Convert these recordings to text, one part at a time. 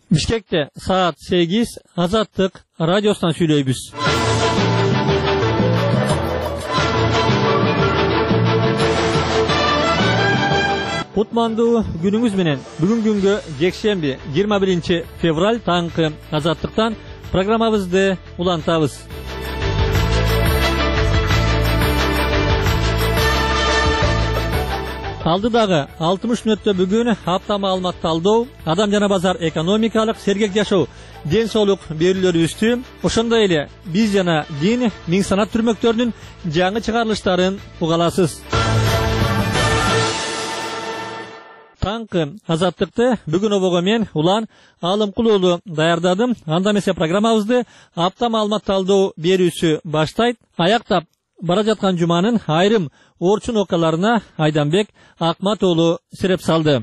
Бишкекте saat 8 Азаттык радиосунан сүйлөйбүз. Кутмандуу күнүңүз менен. Бүгүн күнгө жекшемби 21 февраль таңкы Азаттыктан программабызды улантабыз. Алдыдагы 60 мүнөттө бүгүн апта маалымат талдоо, адам жана базар экономикалык сергек жашоо, ден соолук берүүлөрүбүздү, ошондой эле биз жана дин, миң санат түрмөктөрүнүн жаңы чыгарылыштарын угаласыз. Таңкы Азаттыкты бүгүн обого мен Улан Алымкул уулу даярдадым. Анда эмесе программабызды апта маалымат талдоо берүүсү баштайт. Аяктап бара жаткан жуманын айрым орчун окуяларына Айданбек Акмат уулу сиреп салды.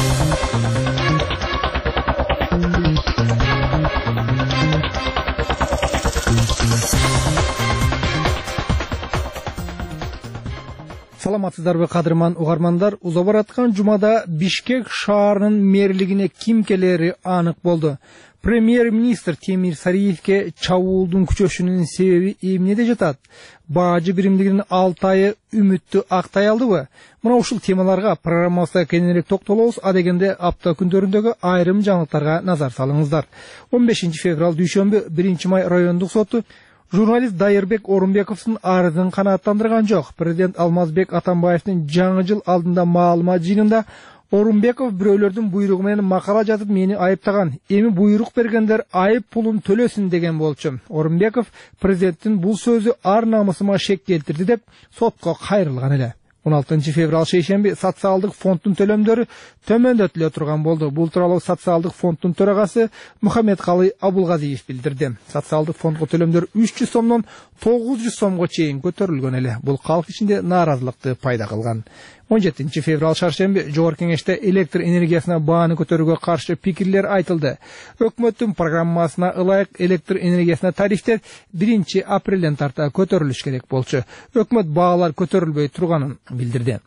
Саламатсыздарбы кадырман угармандар, уза бараткан жумада Бишкек шаарынын мэрлигине ким келери анык болду. Премьер-министр Темир Сариевке чабуулдун күчөшүнүн себеби эмнеде жатат? Бажы биримдигинин 6 айы үмүттү актай алдыбы? Мына ушул темаларга программабызда кененирээк токтолобуз. Адегенде апта күндөрүндөгү айрым жаңылыктарга назар салыңыздар. 15 февраль дүйшөмбү 1 май райондук соту журналист Дайырбек Орунбековдун арызын канааттандырган жок. Президент Алмазбек Атамбаевдин жаңы жыл алдында маалымат жыйынында Орунбеков бирөөлөрдүн буйругу менен макала жазып мени айыптаган. Эми буйрук бергендер айып пулун төлөсүн деген болчу. Орунбеков президенттин бул сөзү ар намысыма шек келтирди деп сотко кайрылган эле. 16 февраль шейшемби социалдык фонддун төлөмдөрү төмөндөтүлө турган болду. Бул тууралуу социалдык фонддун төрагасы Мухаммедкалый Абулгазиев билдирди. Социалдык фондго төлөмдөр 300 сомдон 900 сомго чейин көтөрүлгөн эле. Бул калк ичинде нааразылыкты пайда кылган. 17 февраль шаршемби Жогорку Кеңеште электр энергиясына бааны көтөрүүгө каршы пикирлер айтылды. Өкмөттүн программасына ылайык электр энергиясына тарифтер 1 апрелден тарта көтөрүлүш керек болчу. Өкмөт баалар көтөрүлбөй турганын билдирди.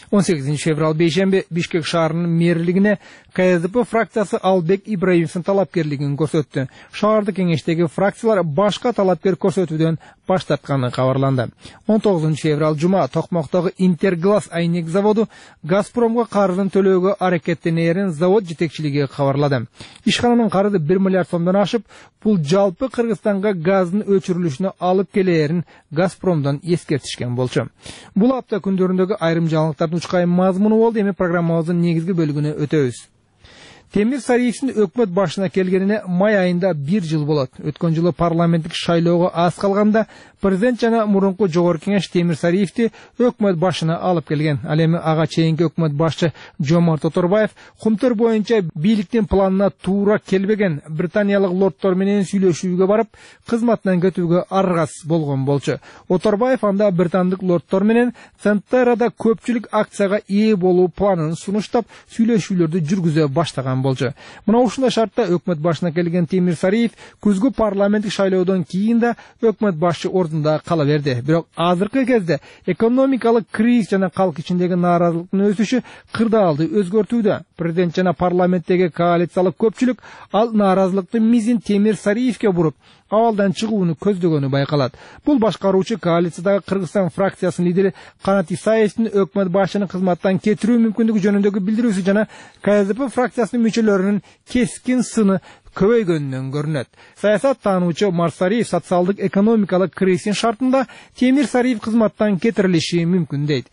18 февраль бейшемби Бишкек шаарынын мэрлигине КСДП фракциясы Албек Ибраимовдун талапкерлигин көрсөттү. Шаардык кеңештеги фракциялар башка талапкер көрсөтүүдөн баш тартканы кабарланды. 19 февраль жума Токмоктогу Интерглаз айнек заводу Газпромго карызын төлөөгө аракеттенерин завод жетекчилиги кабарлады. Ишкананын карызы 1 миллиард сомдон ашып, бул жалпы Кыргызстанга газдын өчүрүлүшүнө алып келерин Газпромдон эскертишкен болчу. Бул апта күндөрүндөгү айрым жаңылыктардын учкай мазмуну болду. Эми программабыздын негизги бөлүгүнө өтөбүз. Темир Сариевдин өкмөт башына келгенине май айында 1 жыл болот. Өткөн жылы парламенттик шайлоого аз калганда президент жана мурунку Жогорку Кеңеш Темир Сариевди өкмөт башына алып келген. Ал эми ага чейинки өкмөт башчы Жомарт Оторбаев кумтөр боюнча бийликтин планына туура келбеген британиялык лордтор менен сүйлөшүүгө барып, кызматынан кетүүгө аргасыз болгон болчу. Оторбаев анда британдык лордтор менен Центерада көпчүлүк акцияга ээ болуу планын сунуштап, сүйлөшүүлөрдү жүргүзө баштаган болчу. Мына ушундай шартта өкмөт башына келген Темир Сариев күзгү парламенттик шайлоодон кийин да өкмөт башчы ордунда кала берди. Бирок азыркы кезде экономикалык кризис жана калк ичиндеги нааразылыктын өсүшү кырдаалды өзгөртүүдө. Президент жана парламенттеги коалициялык көпчүлүк ал нааразылыктын мизин Темир Сариевке буруп, абалдан чыгууну көздөгөнү байкалат. Бул башкаруучу коалициядагы Кыргызстан фракциясынын лидери Канат Исаевдин өкмөт башчынын кызматтан кетирүү мүмкүндүгү жөнүндөгү билдирүүсү жана КСДП фракциясынын мүчөлөрүнүн кескин сыны көбөйгөнүнөн көрүнөт. Саясат таануучу Марсариев социалдык экономикалык кризистин шартында Темир Сариев кызматтан кетирилиши мүмкүн дейт.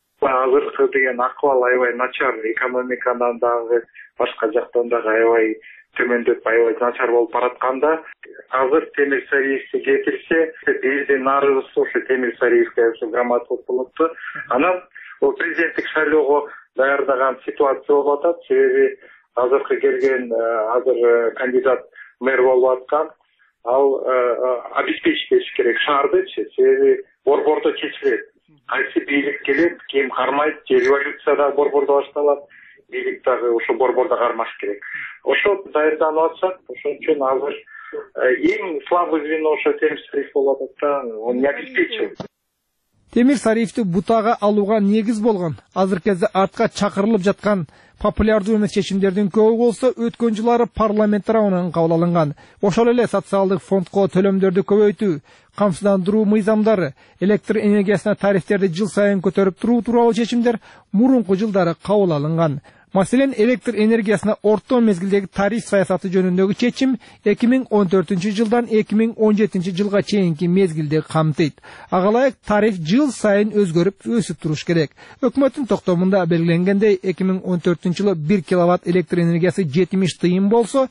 Азыркы деген акыбал аябай начар, экономикадан дагы башка жактан дагы аябай төмөндөп аябай начар болуп баратканда, азыр Темир Сариевди кетирсе, биздин арызыбыз ошо Темир Сариевге грамоталык болупту. Анан бул президенттик шайлоого даярдаган ситуация болуп атат. Себеби азыркы келген азыр кандидат мэр болуп аткан, ал обеспечить керек шаардычы. Себеби борбордо чечилет. Кайсы бийлик келет, ким кармайт, революцияда борбордо башталат. Бийлик дагы ошо борбордо кармаш керек. Ошо даярданып атышат. Ошон үчүн азыр эң слабый звено ошо Темир Сариев болуп атат да, он не обеспечил. Темир Сариевди бутага алууга негиз болгон, азыркы кезде артка чакырылып жаткан популярдуу эмес чечимдердин көбү болсо өткөн жылдары парламент тарабынан кабыл алынган. Ошол эле социалдык фондко төлөмдөрдү көбөйтүү, камсыздандыруу мыйзамдары, электр энергиясына тарифтерди жыл сайын көтөрүп туруу тууралуу чечимдер мурунку жылдары кабыл алынган. Маселен, электр энергиясына орто мезгилдеги тариф саясаты жөнүндөгү чечим 2014 жылдан 2017 жылга чейинки мезгилди камтыйт. Ага ылайык тариф жыл сайын өзгөрүп, өсүп туруш керек. Өкмөттүн токтомунда белгиленгендей, 2014 жылы 1 киловатт электр энергиясы 70 тыйын болсо,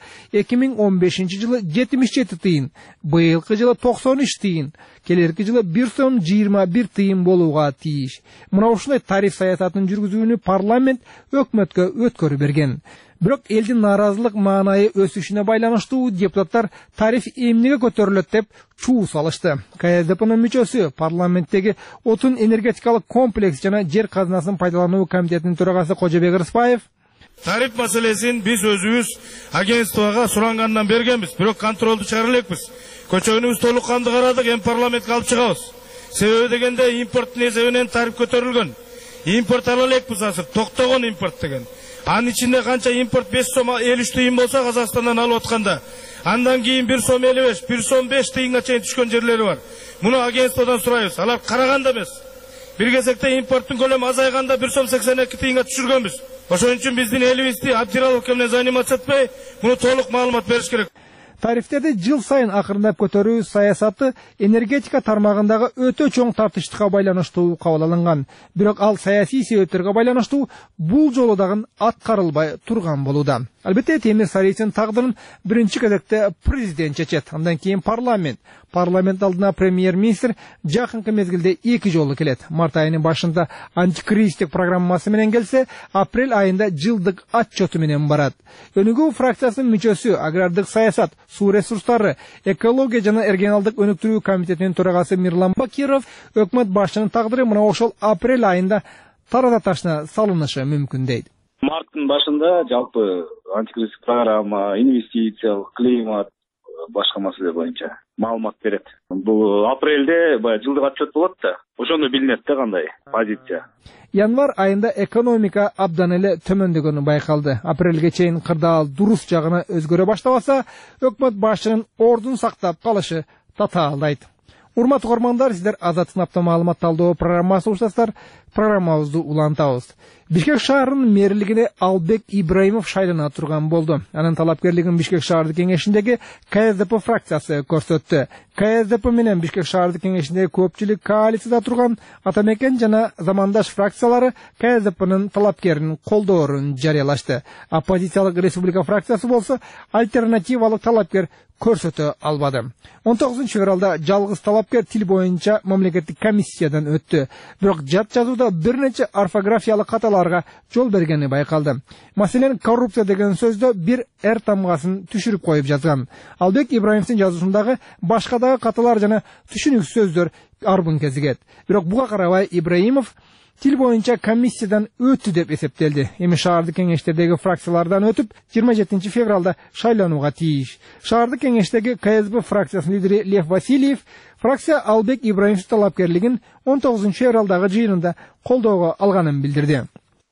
2015 жылы 77 тыйын, быйылкы жылы 93 тыйын, келерки жылы 1 сом 21 тыйын болууга тийиш. Мына ушундай тариф саясатын жүргүзүүнү парламент өкмөткө өткөрүп берген. Бирок элдин нааразылык маанайы өсүшүнө байланыштуу депутаттар тариф эмнеге көтөрүлөт деп чуу салышты. КСДПнын мүчөсү, парламенттеги отун энергетикалык комплекс жана жер казынасын пайдалануу комитетинин төрагасы Кожобек Рыспаев тариф маселесин биз өзүбүз агентствого сурангандан бергенбиз, бирок контролду чыгара элекпиз. Көчөгүнүбүз толук канды карадык, эми парламентке алып чыгабыз. Себеби дегенде импорттун эсебинен тариф көтөрүлгөн. Импорт ала элекпиз азыр, токтогон импорт деген. Анын ичинде канча импорт 5 сом 53 тыйын болсо Казакстандан алып атканда, андан кийин 1 сом 55, 1 сом 5 тыйынга чейин түшкөн жерлери бар. Муну агентстводон сурайбыз. Алар караганда эмес. Бир кезекте импорттун көлөмү азайганда 1 сом 82 тыйынга түшүргөнбүз. Ошон үчүн биздин элибизди Абдираловка менен заниматься этпей, муну толук маалымат бериш керек. Тарифтерди жыл сайын акырындап көтөрүү саясаты энергетика тармагындагы өтө чоң тартыштыкка байланыштуу кабыл алынган. Бирок ал саясий себептерге байланыштуу бул жолу дагы аткарылбай турган болууда. Албетте, Темир Сариевдин тагдырын биринчи кезекте президент чечет, андан кийин парламент. Парламент алдына премьер-министр жакынкы мезгилде 2 жолу келет. Март айынын башында антикризистик программасы менен келсе, апрель айында жылдык отчету менен барат. Өнүгүү фракциясынын мүчөсү, агрардык саясат, суу ресурстары, экология жана регионалдык өнүктүрүү комитетинин төрагасы Мирлан Бакиров өкмөт башчынын тагдыры мына ошол апрель айында тарата ташына салынышы мүмкүн дейт. Марттын башында жалпы антикризистик программа, инвестициялык, климат, башка маселе боюнча маалымат берет. Бул апрелде жылдык отчет болот да, ошондо билинет да кандай позиция. Январь айында экономика абдан эле төмөндөгөнү байкалды. Апрелге чейин кырдаал дурус жагына өзгөрө баштабаса, өкмөт башчынын ордун сактап калышы татаалдайт. Урматтуу көрөрмандар, сиздер Азаттык апта маалымат талдоо программасы уктасыздар. Программабызды улантабыз. Бишкек шаарынын мэрлигине Албек Ибраимов шайлана турган болду. Анын талапкерлигин Бишкек шаардык кеңешиндеги КСДП фракциясы көрсөттү. КСДП менен Бишкек шаардык кеңешиндеги көпчүлүк коалицияда турган Атамекен жана замандаш фракциялары КСДПнын талапкерин колдоорун жарыялашты. Оппозициялык Республика фракциясы болсо альтернативалык талапкер көрсөтө албады. 19 февралда жалгыз талапкер тил боюнча мамлекеттик комиссиядан өттү. Бирок жат жазууда бир нече орфографиялык каталарга жол бергени байкалды. Маселен, коррупция деген сөздө бир эр тамгасын түшүрүп коюп жазган. Албек Ибраимовдун жазуусундагы башка дагы каталар жана түшүнүксүз сөздөр арбын кезигет. Бирок буга карабай Ибраимов тил боюнча комиссиядан өттү деп эсептелди. Эми шаардык кеңештердеги фракциялардан өтүп 27 февралда шайланууга тийиш. Шаардык кеңештеги КСДП фракциясынын лидери Лев Васильев фракция Албек Ибраимовдун талапкерлигин 19 февралдагы жыйынында колдоого алганын билдирди.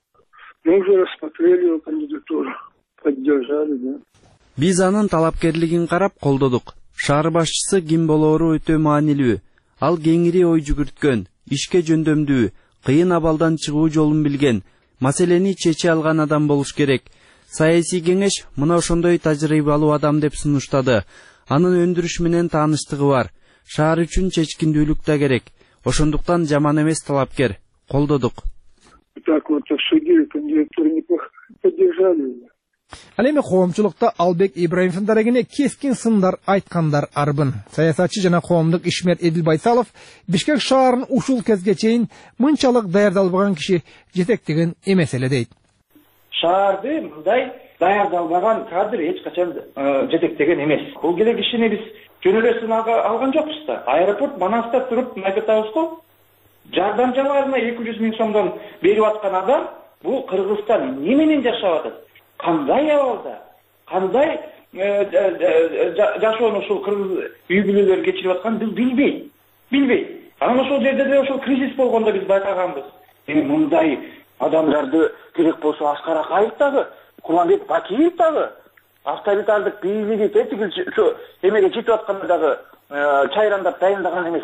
Мы уже рассмотрели его кандидатуру, поддержали, да. Биз анын талапкерлигин карап колдодук. Шаар башчысы ким болоору өтө маанилүү. Ал кеңири ой жүгүрткөн, ишке жөндөмдүү, кыйын абалдан чыгуу жолун билген, маселени чече алган адам болуш керек. Саясий кеңеш мына ошондой тажрыйбалуу адам деп сунуштады. Анын өндүрүш менен тааныштыгы бар. Шаар үчүн чечкиндүүлүк да керек. Ошондуктан жаман эмес талапкер. Колдодук. Так вот, обсудили, кандидатуру неплохо поддержали. Ал эми коомчулукта Албек Ибраимовдун дарегине кескин сындар айткандар арбын. Саясатчы жана коомдук ишмер Эдил Байсалов Бишкек шаарын ушул кезге чейин мынчалык даярдалбаган киши жетектеген эмес эле дейт. Шаарды мындай даярдалбаган кадр эч качан жетектеген эмес. Бул келе кишини биз жөнөлөсүн алган жокпуз да. Аэропорт Манаста туруп айтабыз го. Жардамчыларына 200 миң сомдон берип аткан адам бул Кыргызстан эмне менен жашап атат? Кандай абалда? Кандай жашоону ушул кыргыз үй бүлөлөр кечирип атканын биз билбейт. Анан ошол жерде деле ошол кризис болгондо биз байкаганбыз. Эми мындай адамдарды керек болсо Аскар Акаев дагы, Куланбек Бакиев дагы, автовитардык бийлиги тетигил эмеге жетип атканда дагы чайрандап дайындаган эмес.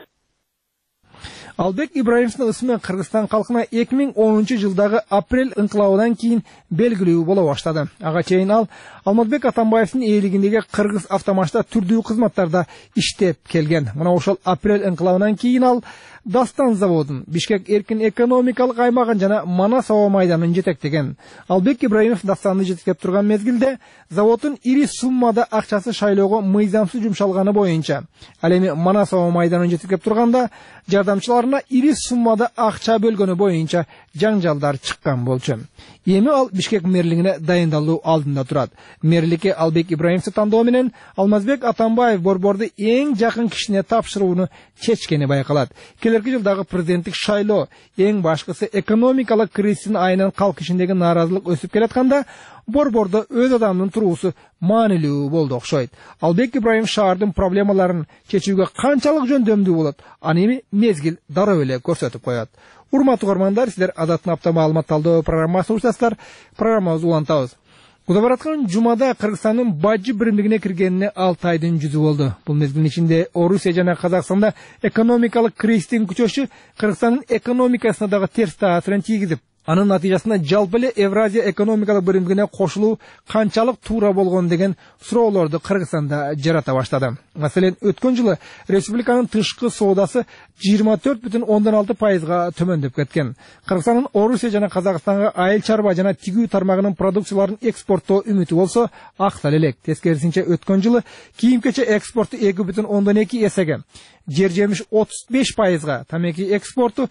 Албек Ибраимовдун ысымы Кыргызстан калкына 2010 жылдагы апрель инкылабынан кийин белгилүү боло баштады. Ага чейин ал Алмазбек Атамбаевдин ээлигиндеги Кыргыз автомашта түрдүү кызматтарда иштеп келген. Мына ошол апрель инкылабынан кийин ал Дастан заводун, Бишкек эркин экономикалык аймагын жана Манас аба майданын жетектеген. Албек Ибраимов Дастанды жетектеп турган мезгилде заводдун ири суммада акчасы шайлоого мыйзамсыз жумшалганы боюнча, ал эми Манас аба майданын жетектеп турганда жардамчыларына ири суммада акча бөлгөнү боюнча жаңжалдар чыккан болчу. Эми ал Бишкек мэрлигине дайындалуу алдында турат. Мэрликке Албек Ибраимовду тандоо менен Алмазбек Атамбаев борборду эң жакын кишине тапшырууну чечкени байкалат. Келерки жылдагы президенттик шайлоо эң башкысы экономикалык кризистин айынан калк ичиндеги нааразылык өсүп келатканда борбордо өз адамдын туруусу маанилүү болду окшойт. Албек Ибраимов шаардын проблемаларын чечүүгө канчалык жөндөмдүү болот, аны эми мезгил дароо эле көрсөтүп коет. Урматтуу көрөрмандар, сиздер Адаттын апта маалымат талдоо программасын уктасыздар. Программабызды улантабыз. Куда бараткан жумада Кыргызстандын бажы биримдигине киргенине 6 айдын жүзү болду. Бул мезгилдин ичинде Орусия жана Казакстанда экономикалык кризистин күчөшү Кыргызстандын экономикасына дагы терс таасирин тийгизип, анын натыйжасында жалпы эле Евразия экономикалык биримдигине кошулуу канчалык туура болгон деген суроолорду Кыргызстанда жарата баштады. Маселен, өткөн жылы республиканын тышкы соодасы 24,6%га төмөндөп кеткен. Кыргызстандын Орусия жана Казакстанга айыл чарба жана тигүү тармагынын продукцияларын экспорттоо үмүтү болсо актал элек. Тескерисинче өткөн жылы кийим-кече экспорту 2,2 эсеге, жер жемиш 35%га, тамеки экспорту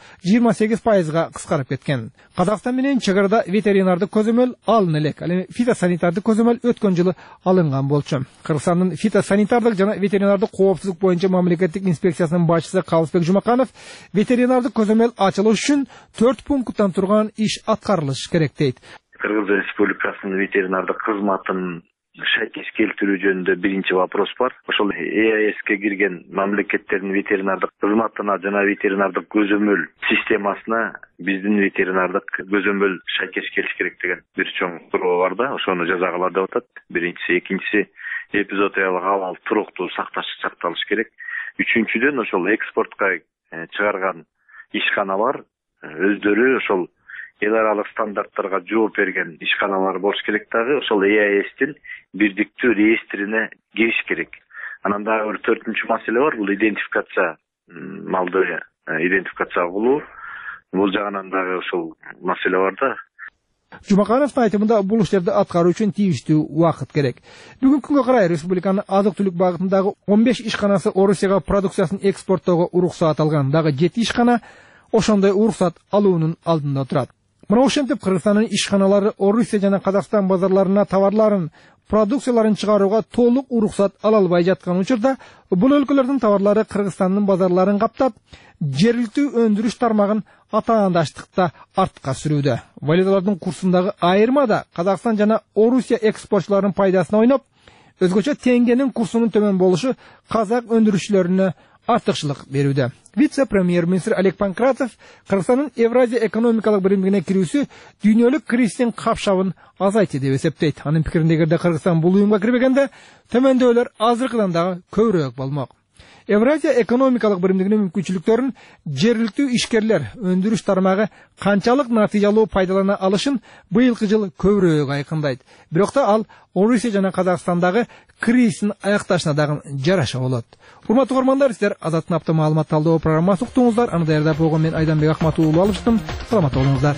28%га кыскарып кеткен. Казакстан менен чек арада ветеринардык көзөмөл алын элек. Ал эми фитосанитардык көзөмөл өткөн жылы алынган болчу. Кыргызстандын фитосанитардык жана ветеринардык коопсуздук боюнча мамлекеттик инспекциясынын башчысы Калысбек Жумаканов ветеринардык көзөмөл ачылыш үчүн 4 пункттан турган иш аткарылыш керек дейт. Кыргыз Республикасынын ветеринардык кызматын шайкес келтирүү жөнүндө биринчи вопрос бар. Ошол ЕАЭСке кирген мамлекеттердин ветеринардык кызматына жана ветеринардык көзөмөл системасына биздин ветеринардык көзөмөл шайкес келиш керек деген бир чоң суроо бар да, ошону жазагыла деп атат. Биринчиси, экинчиси эпизоотиялык абал туруктуу сакталыш керек. Үчүнчүдөн ошол экспортко чыгарган ишканалар өздөрү ошол эл аралык стандарттарга жооп берген ишканалар болуш керек дагы, ошол ЕАЭСтин бирдиктүү реестрине кириш керек. Анан дагы бир 4-чү маселе бар, бул идентификация, малды идентификация кылуу. Бул жагынан дагы ошол маселе бар да. Жумакановдун айтымында бул иштерди аткаруу үчүн тийиштүү убакыт керек. Бүгүнкү күнгө карай республиканын азык-түлүк багытындагы 15 ишканасы Орусияга продукциясын экспорттоого уруксат алган, дагы 7 ишкана ошондой уруксат алуунун алдында турат. Мына ошентип Кыргызстандын ишканалары Орусия жана Казакстан базарларына товарларын, продукцияларын чыгарууга толук уруксат ала албай жаткан учурда бул өлкөлөрдүн товарлары Кыргызстандын базарларын каптап, жергиликтүү өндүрүш тармагын атаандаштыкта артка сүрүүдө. Валюталардын курсундагы айырма да Казакстан жана Орусия экспортчуларынын пайдасына ойноп, өзгөчө теңгенин курсунун төмөн болушу казак өндүрүшчүлөрүнө артыкчылык берүүдө. Вице-премьер-министр Олег Панкратов Кыргызстандын Евразия экономикалык биримдигине кирүүсү дүйнөлүк кризистин капшабын азайтты деп эсептейт. Анын пикиринде эгерде Кыргызстан бул уюмга кирбегенде төмөндөөлөр азыркыдан дагы көбүрөөк болмок. Евразия экономикалык биримдигинин мүмкүнчүлүктөрүн жергиликтүү ишкерлер, өндүрүш тармагы канчалык натыйжалуу пайдалана алышын быйылкы жыл көбүрөөк айкындайт. Бирок да ал Орусия жана Казакстандагы кризистин аякташына дагы жараша болот. Урматтуу көрөрмандар, сиздер Азаттын апта маалымат талдоо программасын уктуңуздар. Аны даярдап койгон мен Айданбек Акматов уулу алыштым. Саламат болуңуздар.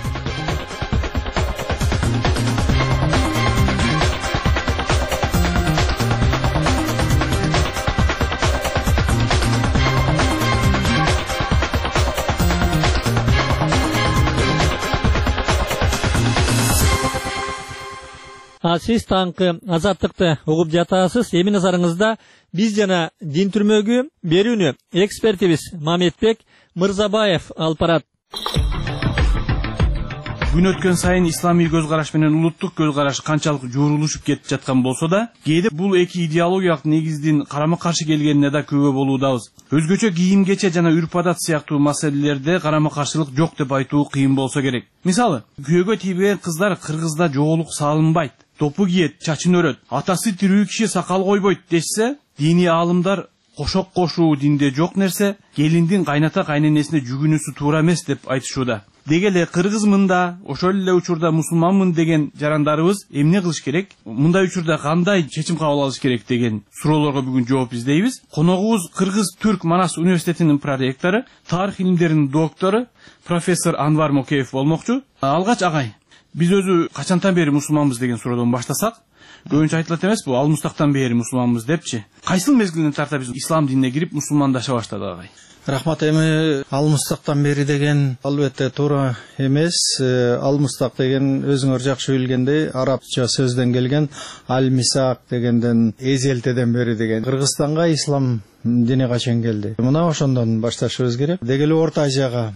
Сиз таңкы азаттыкты угуп жатасыз. Эми назарыңызда биз жана дин түрмөгү берүүнү экспертибиз Мамедбек Мырзабаев алып барат. күн өткөн сайын исламий көз караш менен улуттук көз караш канчалык жуурулушуп кетип жаткан болсо да, кээде бул эки идеологиялык негиздин карама каршы келгенине да күбө болуудабыз. Өзгөчө кийим кече жана үрп адат сыяктуу маселелерде карама каршылык жок деп айтуу кыйын болсо керек. Мисалы, күйөөгө тийбеген кыздар кыргызда жоолук салынбайт, топу кийет, чачын өрөт, атасы тирүү киши сакал койбойт дешсе, диний аалымдар кошок кошуу динде жок нерсе, келиндин кайната кайненесине жүгүнүүсү туура эмес деп айтышууда. Деги эле кыргызмын да, ошол эле учурда мусулманмын деген жарандарыбыз эмне кылыш керек? Мындай учурда кандай чечим кабыл алыш керек деген суроолорго бүгүн жооп издейбиз. Коногубуз Кыргыз-Түрк Манас университетинин проректору, тарых илимдеринин доктору, профессор Анвар Мокеев болмокчу. Алгач агай, биз өзү качантан бери мусулманбыз деген суроодон баштасак, көбүнчө айтылат эмеспи, ал мустактан бери мусулманбыз депчи. Кайсыл мезгилинен тарта биз ислам динине кирип мусулмандаша баштадык агай? Рахмат, эми алмустактан бери деген албетте туура эмес. Алмустак деген өзүңөр жакшы билгендей арабча сөздөн келген аль-мисак дегенден эзелтеден бери деген. Кыргызстанга ислам дини качан келди? Мына ошондон башташыбыз керек. Деги эле Орто Азияга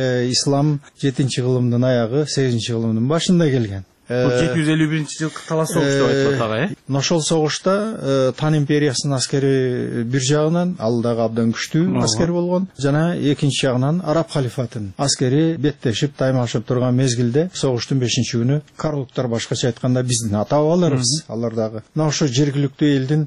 ислам 7-кылымдын аягы, 8-кылымдын башында келген. 751-жылкы талас согуш деп айтылат агай. Ошол согушта Тан империясынын аскери бир жагынан, ал дагы абдан күчтүү аскер болгон, жана экинчи жагынан араб халифатынын аскери беттешип, таймашып турган мезгилде согуштун 5-күнү карлуктар, башкача айтканда биздин ата бабаларыбыз, алар дагы мына ошо жергиликтүү элдин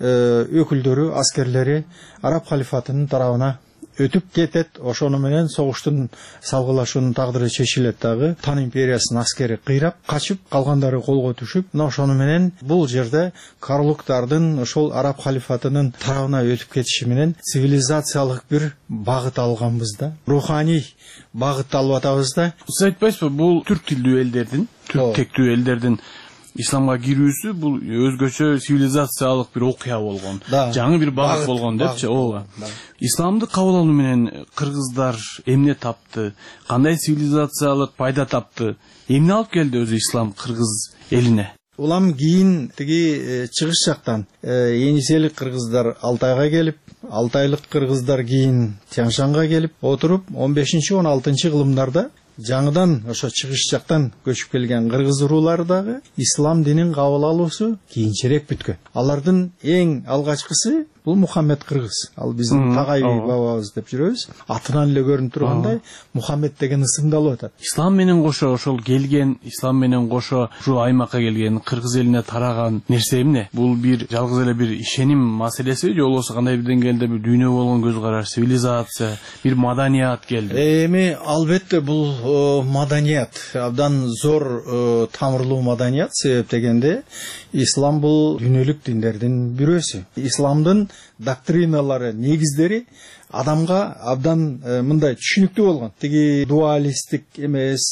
өкүлдөрү, аскерлери араб халифатынын тарабына өтүп кетет. Ошону менен согуштун салгылашуунун тагдыры чечилет дагы. Тан империясынын аскери кыйрап качып, калгандары колго түшүп, мына ошону менен бул жерде карлуктардын ошол араб халифатынын тарабына өтүп кетиши менен цивилизациялык бир багыт алганбыз да, руханий багыт алып атабыз да. Сиз айтпайсызбы, бул түрк тилдүү элдердин, түрк тектүү элдердин исламга кирүүсү бул өзгөчө цивилизациялык бир окуя болгон, жаңы бир багыт болгон депчи. Ооба. Исламды кабыл алуу менен кыргыздар эмне тапты? Кандай цивилизациялык пайда тапты? Эмне алып келди өзү ислам кыргыз элине? Улам кийин тиги чыгыш жактан Ениселик кыргыздар Алтайга келип, Алтайлык кыргыздар кийин Тянь-Шанга келип отуруп, 15-16 кылымдарда жаңыдан ошо чыгыш жактан көчүп келген кыргыз уруулары дагы ислам динин кабыл алуусу кийинчерээк бүткөн. Алардын эң алгачкысы бул Мухаммед кыргыз. Ал биздин Тагай бабабыз деп жүрөбүз. Атынан эле көрүнүп тургандай Мухаммед деген ысымды алып атат. Ислам менен кошо ошол келген, ислам менен кошо ушул аймакка келген, кыргыз элине тараган нерсе эмне? Бул бир жалгыз эле бир ишеним маселеси, же болбосо кандай бир деңгээлде бир дүйнө болгон көз караш, цивилизация, бир маданият келди? Эми албетте бул маданият, абдан зор тамырлуу маданият. Себеп дегенде ислам бул дүйнөлүк диндердин бирөөсү. Исламдын доктриналары, негиздери адамга абдан мындай түшүнүктүү болгон. Тиги дуалисттик эмес,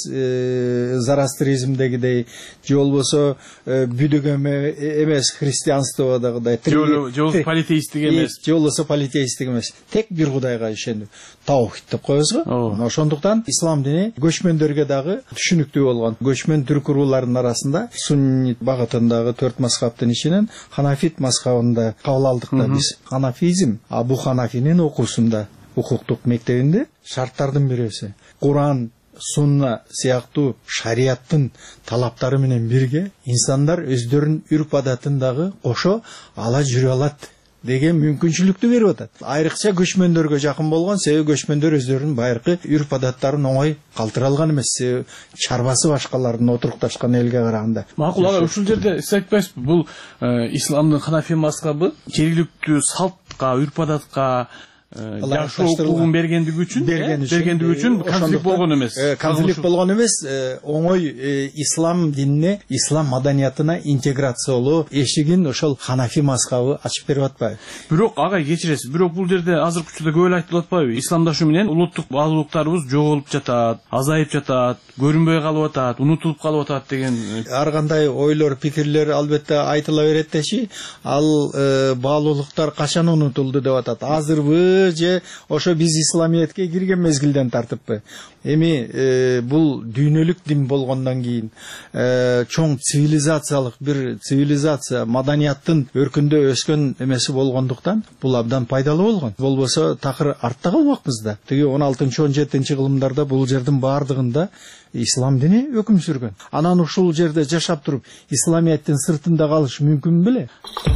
зарастризмдегидей, же болбосо бүдүк эмес, христианстводагыдай, же болбосо политеисттик эмес, же болбосо политеисттик эмес. Тек бир кудайга ишенүү. Таухид деп коебузго. Ошондуктан ислам дини көчмөндөргө дагы түшүнүктүү болгон. Көчмөн түрк урууларынын арасында суннит багытындагы 4 мазхабтын ичинен ханафит мазхабында кабыл алдык да биз. Ханафизм Абу Ханафинин окуусунда, укуктук мектебинде шарттардын бирөөсү. Куран, сунна сыяктуу шарияттын талаптары менен бирге инсандар өздөрүнүн үрп адатын дагы кошо ала жүрө алат деген мүмкүнчүлүктү берип атат. Айрыкча көчмөндөргө жакын болгон, себеби көчмөндөр өздөрүнүн байыркы үрп адаттарын оңой калтыра алган эмес, чарбасы башкалардын отурукташкан элге караганда. Макул ага, ушул жерде сиз айтпайсызбы, бул исламдын ханафи мазхабы жергиликтүү салтка, үрп адатка жашоо укугун бергендиги үчүн конфликт болгон эмес. Конфликт болгон эмес, оңой ислам динине, ислам маданиятына интеграциялоо эшигин ошол ханафи мазхабы ачып берип атпайбы? Бирок агай, кечиресиз, бирок бул жерде азыркы учурда көп эле айтылып атпайбы? Исламдашу менен улуттук баалуулуктарыбыз жоголуп жатат, азайып жатат, көрүнбөй калып атат, унутулуп калып атат деген ар кандай ойлор, пикирлер албетте айтыла берет дечи, ал баалуулуктар качан унутулду деп атат. Азырбы тартыппы же ошо биз исламиятке кирген мезгилден тартыппы. Эми бул дүйнөлүк дин болгондон кийин чоң цивилизациялык бир цивилизация маданияттын өркүндө өскөн эмеси болгондуктан бул абдан пайдалуу болгон. Болбосо такыр артта калмакпыз да. Тиги 16-17 кылымдарда бул жердин баардыгында ислам дини өкүм сүргөн. Анан ушул жерде жашап туруп исламияттын сыртында калыш мүмкүн беле?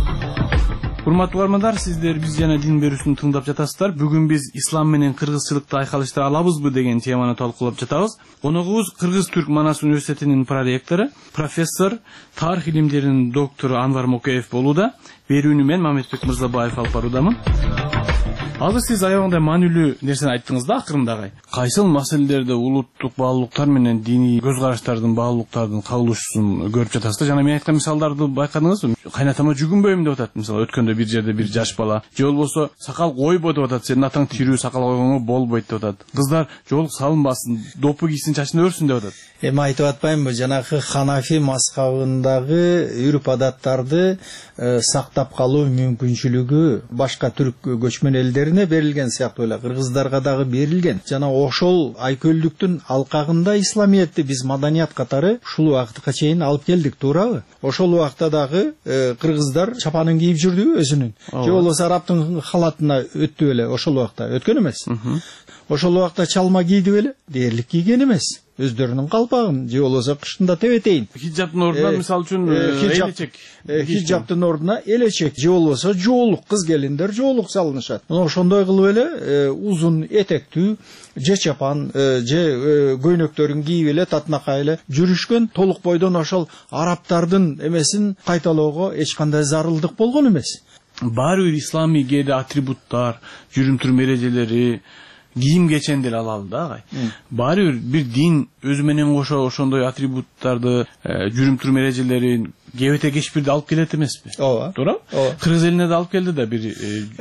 Урматтуу угармандар, сиздер биз жана дин берүүсүн тыңдап жатасыздар. Бүгүн биз ислам менен кыргызчылыкты айкалыштыра алабызбы деген теманы талкуулап жатабыз. Коногубуз Кыргыз-Түрк Манас университетинин проректору, профессор, тарых илимдеринин доктору Анвар Мокеев болууда. Берүүнү мен Мамедбек Мырзабаев алып баруудамын. Азыр сиз аягында маанилүү нерсени айттыңыз да, акырындагы. Кайсыл маселелерде улуттук баалуулуктар менен диний көз караштардын баалуулуктардын кагылышуусун көрүп жатасыздар. Жана мен айткан мисалдарды байкадыңызбы? Кайнатама жүгүнбөйм деп атат. Мисалы өткөндө бир жерде бир жаш бала, же болбосо сакал койбо деп атат. Сенин атаң тирүү, сакал койгоңо болбойт деп атат. Кыздар жоолук салынбасын, допу кийсин, чачын өрсүн деп атат. Эми айтып атпаймынбы, жанагы Ханафи мазхабындагы үрп адаттарды сактап калуу мүмкүнчүлүгү башка түрк көчмөн элдерине берилген сыяктуу эле кыргыздарга дагы берилген. Жана ошол айкөлдүктүн алкагында исламиятты биз маданият катары ушул убакытка чейин алып келдик, туурабы? Ошол убакта дагы кыргыздар чапанын кийип жүрдү өзүнүн. Же болбосо арабтын халатына өттү беле ошол убакта? Өткөн эмес. Ошол убакта чалма кийди беле? Дээрлик кийген эмес. Өздөрүнүн калпагын, же болбосо кышында тебетейин. Хиджаптын ордуна мисалы үчүн элечек. Хиджаптын ордуна элечек, же болбосо жоолук, кыз келиндер жоолук салынышат. Мына ошондой кылып эле узун этектүү же чапан, же көйнөктөрүн кийип эле татынакай эле жүрүшкөн. Толук бойдон ошол арабтардын эмесин кайталоого эч кандай зарылдык болгон эмес. Баары бир исламий кээде атрибуттар, жүрүм турум эрежелери, кийим кечендер алалы да агай. Баары бир дин өзү менен кошо ошондой атрибуттарды, жүрүм турум эрежелерин кебете кечпирди алып келет эмеспи? Ооба. Туура? Кыргыз элине да алып келди да, бир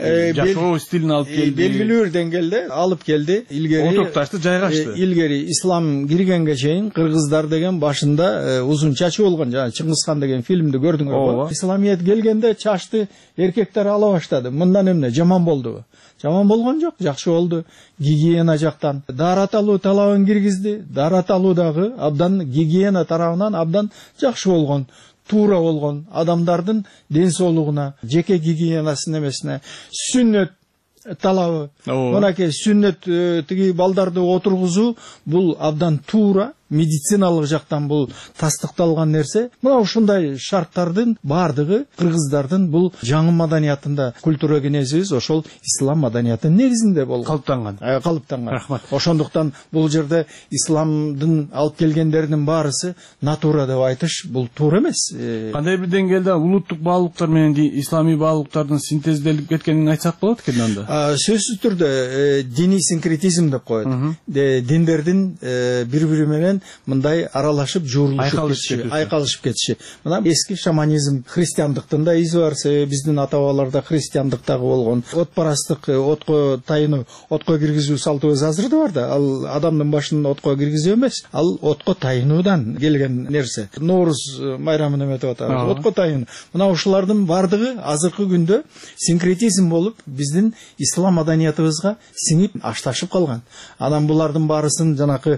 жашоо стилин алып келди. Белгилүү бир деңгээлде алып келди. Илгери отукташты, жайгашты. Илгери ислам киргенге чейин кыргыздар деген башында узун чачы болгон. Жана Чыңгызхан деген фильмди көрдүңөрбү? Исламият келгенде чачты эркектер ала баштады. Мындан эмне жаман болдубу? Жаман болгон жок, жакшы болду. Гигиена жактан даарат алуу талабын киргизди. Даарат алуу дагы абдан гигиена тарабынан абдан жакшы болгон. Туура болгон, адамдардын ден соолугуна, жеке гигиенасынын эмесине, сүннөт талабы. Мынакей сүннөт тиги балдарды отургузуу бул абдан туура. Медициналык жактан бул тастыкталган нерсе. Мына ушундай шарттардын бардыгы кыргыздардын бул жаңы маданиятында культура кенесибиз ошол ислам маданиятынын негизинде болгон. Калыптанган. Рахмат. Ошондуктан бул жерде исламдын алып келгендеринин баарысы натура деп айтыш бул туура эмес. Кандай бир деңгээлде улуттук баалуулуктар менен исламий баалуулуктардын синтезделип кеткенин айтсак болот экен анда? Сөзсүз түрдө диний синкретизм деп коет. Диндердин бири-бири менен мындай аралашып жуурулушуп айкалышып кетиши. Мына эски шаманизм, христиандыктын да изи бар, биздин ата-бабаларда христиандыктагы болгон отпарастык, отко тайынуу, отко киргизүү салтыбыз азыр да бар да. Ал адамдын башын отко киргизүү эмес, ал отко тайынуудан келген нерсе. Норуз майрамын эметип атабыз, отко тайын. Мына ушулардын бардыгы азыркы күндө синкретизм болуп, биздин ислам маданиятыбызга сиңип ашташып калган. Анан булардын баарысын жанакы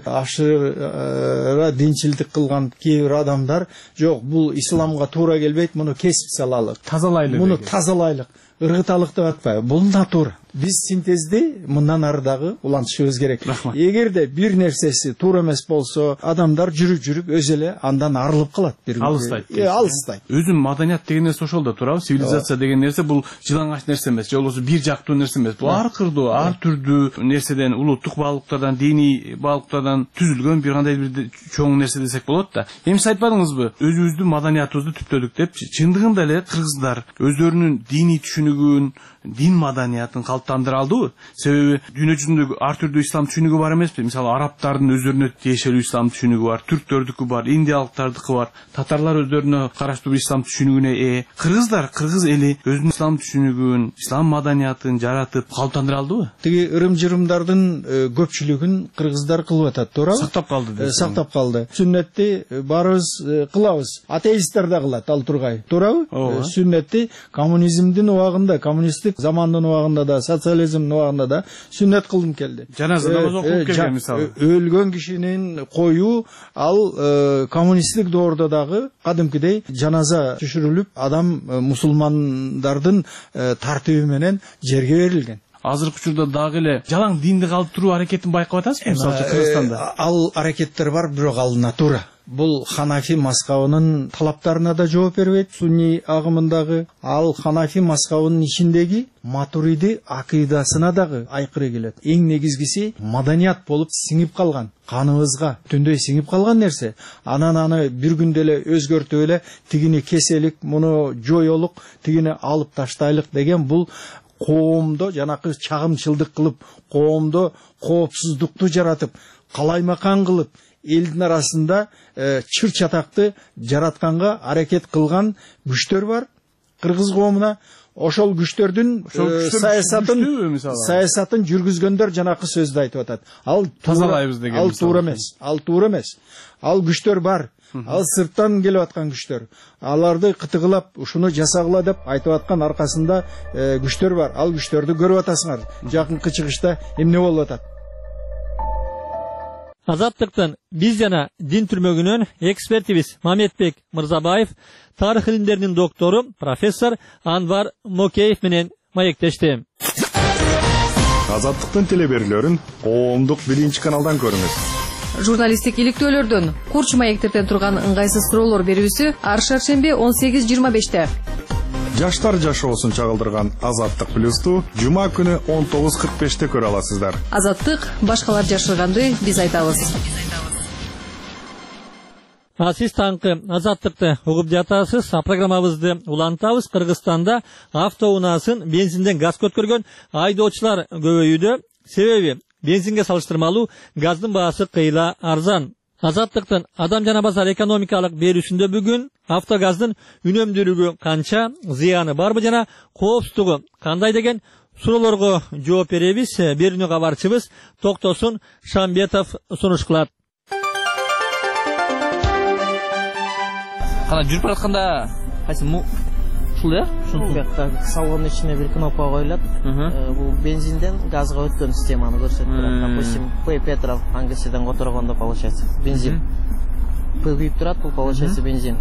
динчилдик кылган кээ бир адамдар жок, бул исламга туура келбейт, муну кесип салалы, тазалайлы. Муну тазалайлык, ыргыталык деп атпайбы? Бул натура. Биз синтезди мындан ардагы улантышыбыз керек. Эгерде бир нерсеси туура эмес болсо, адамдар жүрүп өз эле андан арылып калат. Алыстайт. Алыстайт. Өзүн маданият деген нерсе ошол да, туурабы? Цивилизация деген нерсе бул жылаңач нерсе эмес, же болбосо бир жактуу нерсе эмес. Бул ар кырдуу, ар түрдүү нерседен, улуттук баалуулуктардан, диний баалуулуктардан түзүлгөн бир кандай бир чоң нерсе десек болот да. Эми сиз айтпадыңызбы? Өзүбүздүн маданиятыбызды түптөдүк деп. Чындыгында эле кыргыздар өздөрүнүн диний түшүнүгүн, дин маданиятын калыптандыра алдыбы? Себеби дүйнө жүзүндө ар түрдүү ислам түшүнүгү бар эмеспи? Мисалы арабтардын өздөрүнө тиешелүү ислам түшүнүгү бар, түрктөрдүкү бар, индиялыктардыкы бар, татарлар өздөрүнө караштуу ислам түшүнүгүнө кыргыздар, кыргыз эли өзүнүн ислам түшүнүгүн, ислам маданиятын жаратып калыптандыра алдыбы? Тиги ырым-жырымдардын көпчүлүгүн кыргыздар кылып атат, туурабы? Сактап калды. Сактап калды. Сүннетти баарыбыз кылабыз. Атеисттер да кылат, ал тургай. Туурабы? Сүннетти коммунизмдин убагында, коммунисттик замандын убагында да, социализмдин убагында да сүннөт кылынып келди. Жаназа намаз окуп келген мисалы. Өлгөн кишинин коюу ал коммунисттик доордо дагы кадимкидей жаназа түшүрүлүп, адам мусулмандардын тартиби менен жерге берилген. Азыркы учурда дагы эле жалаң динди калып туруу аракетин байкап атасызбы, мисалы Кыргызстанда? Ал аракеттер бар, бирок ал натура. Бул Ханафи мазхабынын талаптарына да жооп бербейт, сунни агымындагы. Ал Ханафи мазхабынын ичиндеги Матуриди акыйдасына дагы айкыры келет. Эң негизгиси маданият болуп сиңип калган, каныбызга түндөй сиңип калган нерсе. Анан аны бир күндө эле өзгөртүп эле тигини кеселик, муну жоёлук, тигини алып таштайлык деген бул коомдо жанакы чагымчылдык кылып, коомдо коопсуздукту жаратып, калаймакан кылып, элдин арасында чыр чатакты жаратканга аракет кылган күчтөр бар кыргыз коомуна. Ошол күчтөрдүн саясатын жүргүзгөндөр жанакы сөздү айтып атат. Ал тазалайбыз деген. Ал туура эмес. Ал туура эмес. Ал күчтөр бар. Ал сырттан келип аткан күчтөр. Аларды кытыгылап, ушуну жасагыла деп айтып аткан аркасында күчтөр бар. Ал күчтөрдү көрүп атасыңар. Жакынкы чыгышта эмне болуп атат? Азаттыктын биз жана дин түрмөгүнөн экспертибиз Мамедбек Мырзабаев, тарых илимдеринин доктору профессор Анвар Мокеев менен маектешти. Азаттыктын телеберүүлөрүн коомдук 1-каналдан көрүңүз. Журналисттик иликтөөлөрдөн курч маектерден турган ыңгайсыз суроолор берүүсү ар шаршемби 18:25-те. Жаштар жашоосун чагылдырган Азаттык плюсту жума күнү 19:45-те көрө аласыздар. Азаттык башкалар жашырганды биз айтабыз. Сиз таңкы Азаттыкты угуп жатасыз. Программабызды улантабыз. Кыргызстанда автоунаасын бензинден газ көткөргөн айдоочулар көбөйүүдө. Себеби бензинге салыштырмалуу газдын баасы кыйла арзан. Азаттыктын адам жана базар экономикалык берүүсүндө бүгүн автогаздын үнөмдүүлүгү канча, зыяны барбы жана коопсуздугу кандай деген суроолорго жооп беребиз. Берүүнү кабарчыбыз Токтосун Шамбетов сунуш кылат. Кана жүрүп баратканда кайсы ушул э? Ушул жакта салондун ичине бир кнопка коюлат. Бул бензинден газга өткөн системаны көрсөтүп турат. Допустим, П Петров ангасыдан которгондо получается бензин. П күйүп турат, бул получается бензин.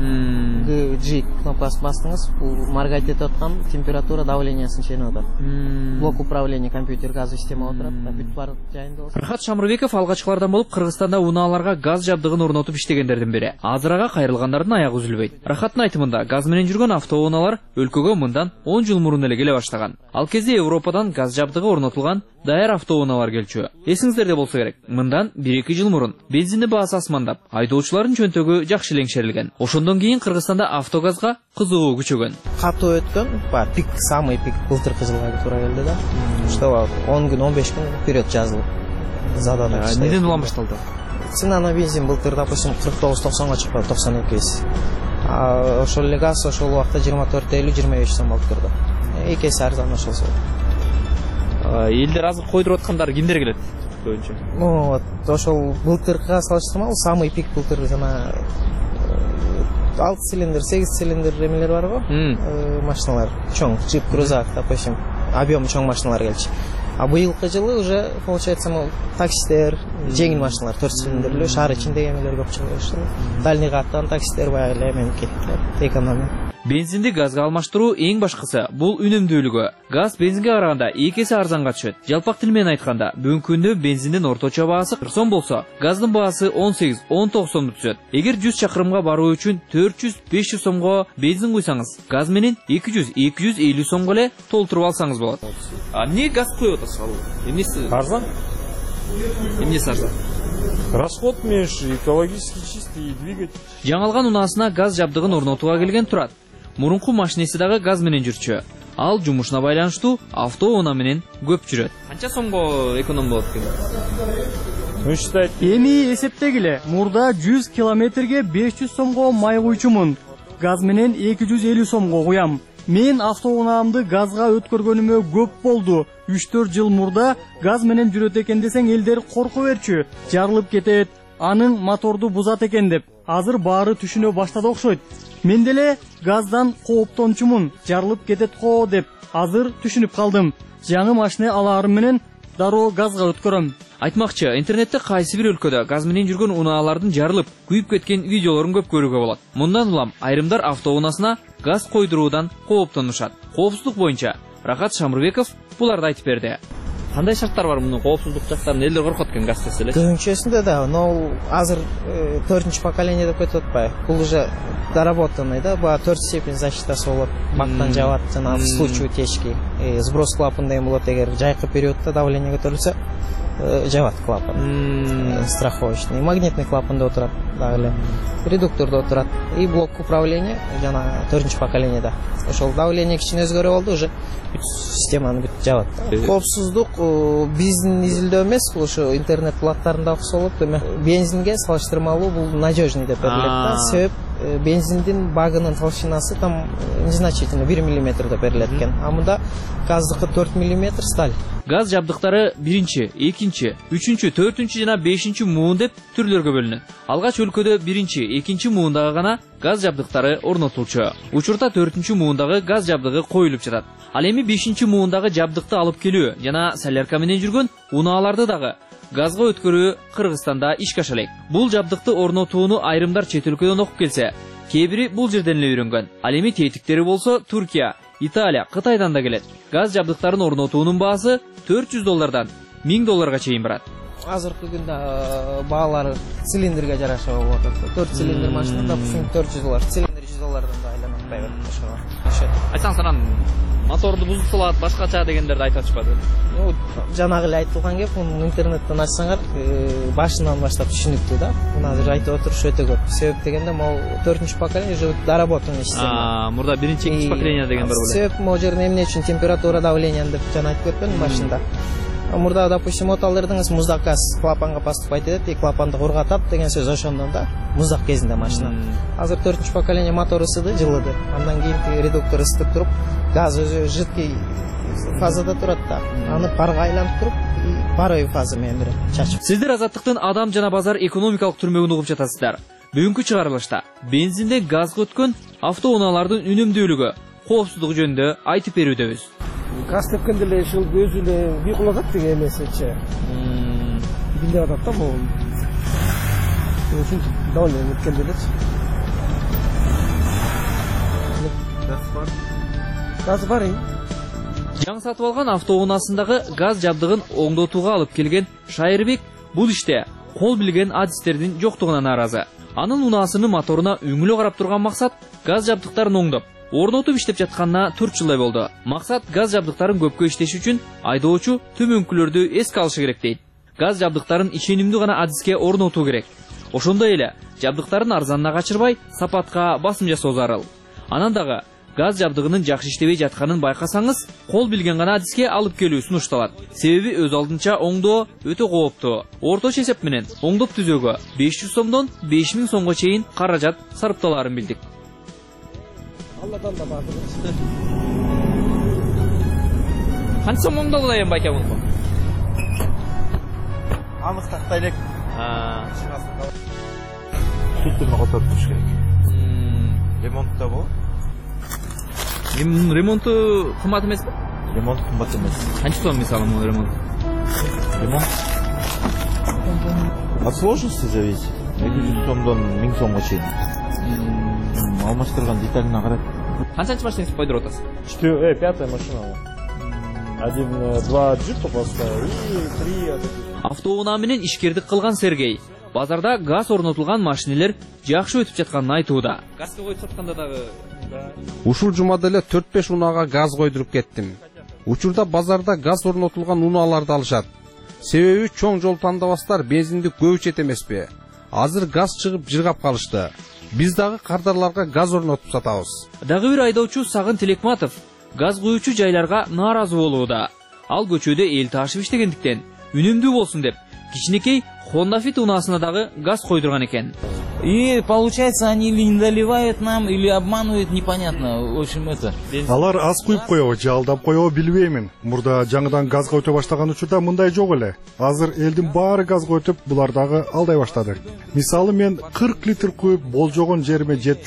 G кнопкасын бастыңыз, бул моргать этип аткан температура давлениясын чейин атат. Блок управления компьютер газ система отурат. Бүт баардык жайында болсо. Рахат Шамрыбеков алгачкылардан болуп Кыргызстанда унааларга газ жабдыгын орнотуп иштегендердин бири. Азырага кайрылгандардын аягы үзүлбөйт. Рахаттын айтымында газ менен жүргөн автоунаалар өлкөгө мындан 10 жыл мурун эле келе баштаган. Ал кезде Европадан газ жабдыгы орнотулган даяр автоунаалар келчү. Эсиңиздерде болсо керек, мындан 1-2 жыл мурун бензиндин баасы асмандап, айдоочулардын чөнтөгү жакшы леңшерилген. Ошондон кийин Кыргызстанда автогазга кызыгуу күчөгөн. Катуу өткөн, бар пик, самый пик былтыркы жылга туура келди да. Что 10 күн, 15 күн вперед жазылып. Задана. Неден улам башталды? Цена на бензин былтыр, допустим, 49-90 чыкты, 92. Ошол эле газ ошол убакта 24-50-25 сом болуп турду. Эки эсе арзанлашылды. Элдер азыр койдуруп аткандар кимдер келет? Көбүнчө. Вот, ошол былтыркыга салыштырмалуу самый пик былтыр жана 6 цилиндр, 8 цилиндр эмелер барбы? Машиналар чоң, джип, крузак, допустим, объем чоң машиналар келчү. А быйылкы жылы уже получается таксистер, жеңил машиналар 4 цилиндрлүү, шаар ичиндеги эмелер көп чыгып. Дальний каттан таксистер баягы эле меники, экономия. Бензинди газга алмаштыруу эң башкысы бул үнөмдүүлүгү. Газ бензинге караганда 2 эсе арзанга түшөт. Жалпак тил менен айтканда, бүгүнкү күндө бензиндин орточо баасы 40 сом болсо, газдын баасы 18-19 сомду түшөт. Эгер 100 чакырымга баруу үчүн 400-500 сомго бензин куйсаңыз, газ менен 200-250 сомго эле толтуруп алсаңыз болот. Эмне газ коюп атасыз? Эмнеси арзан? Эмнеси арзан? Расход меньше, экологически чистый двигатель. Жаңалган унаасына газ жабдыгын орнотууга келген турат. Мурунку машинеси дагы газ менен жүрчү. Ал жумушуна байланыштуу автоунаа менен көп жүрөт. Канча сомго эконом болот экен? Эми эсептегиле, мурда 100 километрге 500 сомго май куйчумун. Газ менен 250 сомго куям. Мен автоунаамды газга өткөргөнүмө көп болду. 3-4 жыл мурда газ менен жүрөт экен десең элдер корку берчү. Жарылып кетет, анын моторду бузат экен деп. Азыр баары түшүнө баштады окшойт. Мен деле газдан кооптончумун, жарылып кетет го деп азыр түшүнүп калдым. Жаңы машина аларым менен дароо газга өткөрөм. Айтмакчы, интернетте кайсы бир өлкөдө газ менен жүргөн унаалардын жарылып, күйүп кеткен видеолорун көп көрүүгө болот. Мындан улам айрымдар автоунасына газ койдуруудан кооптонушат. Коопсуздук боюнча Рахат Шамырбеков буларды айтып берди. Кандай шарттар бар мунун коопсуздук жактарын элдер коркот экен газ десе эле? Көбүнчөсүндө да, но азыр 4-ч поколение деп кетип атпайбы? Бул уже доработанный да, баа 4 степень защитасы болот. Бактан жабат, жана в случае утечки, сброс клапан деген болот, эгер жайкы периоддо давление көтөрүлсө, жабат клапан. Страховочный, магнитный клапанда отурат дагы эле. Редуктордо отурат. И блок управления жана 4-ч поколениеде. Ошол давление кичине өзгөрө болду, уже системаны бүт жабат. Коопсуздук биздин изилдөө эмес, бул ошо интернет булактарында окуса болот. Демек, бензинге салыштырмалуу бул надежный деп берилет да. Себеп бензиндин багынын толщинасы там незначительно 1 мм деп берилет экен. А мында газдыкы 4 мм сталь. Газ жабдыктары 1-чи, 2-чи, 3-чү, 4-чү жана 5-чи муун деп түрлөргө бөлүнөт. Алгач өлкөдө 1-чи, 2-чи муундагы гана газ жабдыктары орнотулчу. Учурда 4-чү муундагы газ жабдыгы коюлуп жатат. Ал эми 5-чи муундагы жабдыкты алып келүү жана солярка менен жүргөн унааларды дагы газга өткөрүү Кыргызстанда ишке аша элек. Бул жабдыкты орнотууну айрымдар чет өлкөдөн окуп келсе, кээ бири бул жерден эле үйрөнгөн. Ал эми тетиктери болсо Туркия, Италия, Кытайдан да келет. Газ жабдыктарын орнотуунун баасы $400 $1000 чейин барат. Азыркы күндө баалары цилиндрге жараша болуп атат. 4 цилиндр машинада $400, цилиндр $100 да айланып атпайбы ошого. Айтсаңыз анан моторду бузуп салат, башкача дегендерди айтып атышпады. Жанагы эле айтылган кеп, муну интернеттен ачсаңар, башынан баштап түшүнүктүү да. Муну азыр айтып отуруш өтө көп. Себеп дегенде, могу 4-чү поколение уже доработанный система. Мурда 1-чи, 2-чи поколение деген бар беле. Себеп могу жерде эмне үчүн температура давлениени деп жана айтып кетпедим машинада. Мурда, допустим, оталдырдыңыз, муздак газ клапанга поступать этет, и клапанды кургатат деген сөз ошондон да, муздак кезинде машина. Азыр 4-чү поколение мотор ысыды, жылыды. Андан кийин редуктор ысытып туруп, газ өзү жидкий фазада турат да. Аны парга айлантып туруп, паровой фаза менен берет, чачып. Сиздер Азаттыктын адам жана базар экономикалык түрмөгүн угуп жатасыздар. Бүгүнкү чыгарылышта бензинде газга өткөн автоунаалардын үнөмдүүлүгү, коопсуздугу жөнүндө айтып берүүдөбүз. Газ тепкенде эле ушул өзү эле бийкулатат деген эмесечи. Билип атат да бул. Ушинтип давление өткөндө элечи. Газ бар. Жаңы сатып алган автоунаасындагы газ жабдыгын оңдотууга алып келген Шайырбек бул иште кол билген адистердин жоктугуна нааразы. Анын унаасынын моторуна үңүлө карап турган максат газ жабдыктарын оңдоп, орнотуп иштеп жатканына 4 жылдай болду. Максат газ жабдыктарын көпкө иштеш үчүн айдоочу төмөнкүлөрдү эске алышы керек дейт. Газ жабдыктарын ишенимдүү гана адиске орнотуу керек. Ошондой эле жабдыктарын арзанына качырбай, сапатка басым жасоо зарыл. Анан дагы газ жабдыгынын жакшы иштебей жатканын байкасаңыз, кол билген гана адиске алып келүү сунушталат. Себеби өз алдынча оңдоо өтө кооптуу. Орточо эсеп менен оңдоп түзөөгө 500 сомдон 5000 сомго чейин каражат сарпталаарын билдик. Алладан да баатыр. Канча сом оңдолду эми байке бул? Анык тактай элек. Фильтрни которуп туруш керек. Ремонтта болот. Ремонту кымбат эмеспи? Ремонт кымбат эмес. Канча сом мисалы бул ремонт? Ремонт от сложности зависит. 200 сомдон 1000 сомго чейин. Алмаштырган деталине карап. Канчанчы машинаңызды койдуруп атасыз? 5-я машина. 1-2 джип поставил и 3 автоунаа менен ишкердик кылган Сергей базарда газ орнотулган машинелер жакшы өтүп жатканын айтууда. Газга коюп сатканда дагы ушул жумада эле 4-5 унаага газ койдуруп кеттим. Учурда базарда газ орнотулган унааларды алышат. Себеби чоң жол тандабастар бензинди көп ичет эмеспи. Азыр газ чыгып жыргап калышты. Биз дагы кардарларга газ орнотуп сатабыз. Дагы бир айдоочу Сагын Телекматов газ куюучу жайларга нааразы болууда. Ал көчөдө эл ташып иштегендиктен үнөмдүү болсун деп кичинекей Honda Fit унаасына дагы газ койдурган экен. И получается, они или не доливают нам, или обманывают, непонятно. В общем, это... Алар аз куюп коебу, же алдап коебу билбеймин. Мурда жаңыдан газга өтө баштаган учурда мындай жок эле. Азыр элдин баары газга өтүп, булар дагы алдай баштады. Мисалы мен 40 литр куюп болжогон жериме жетчү элем.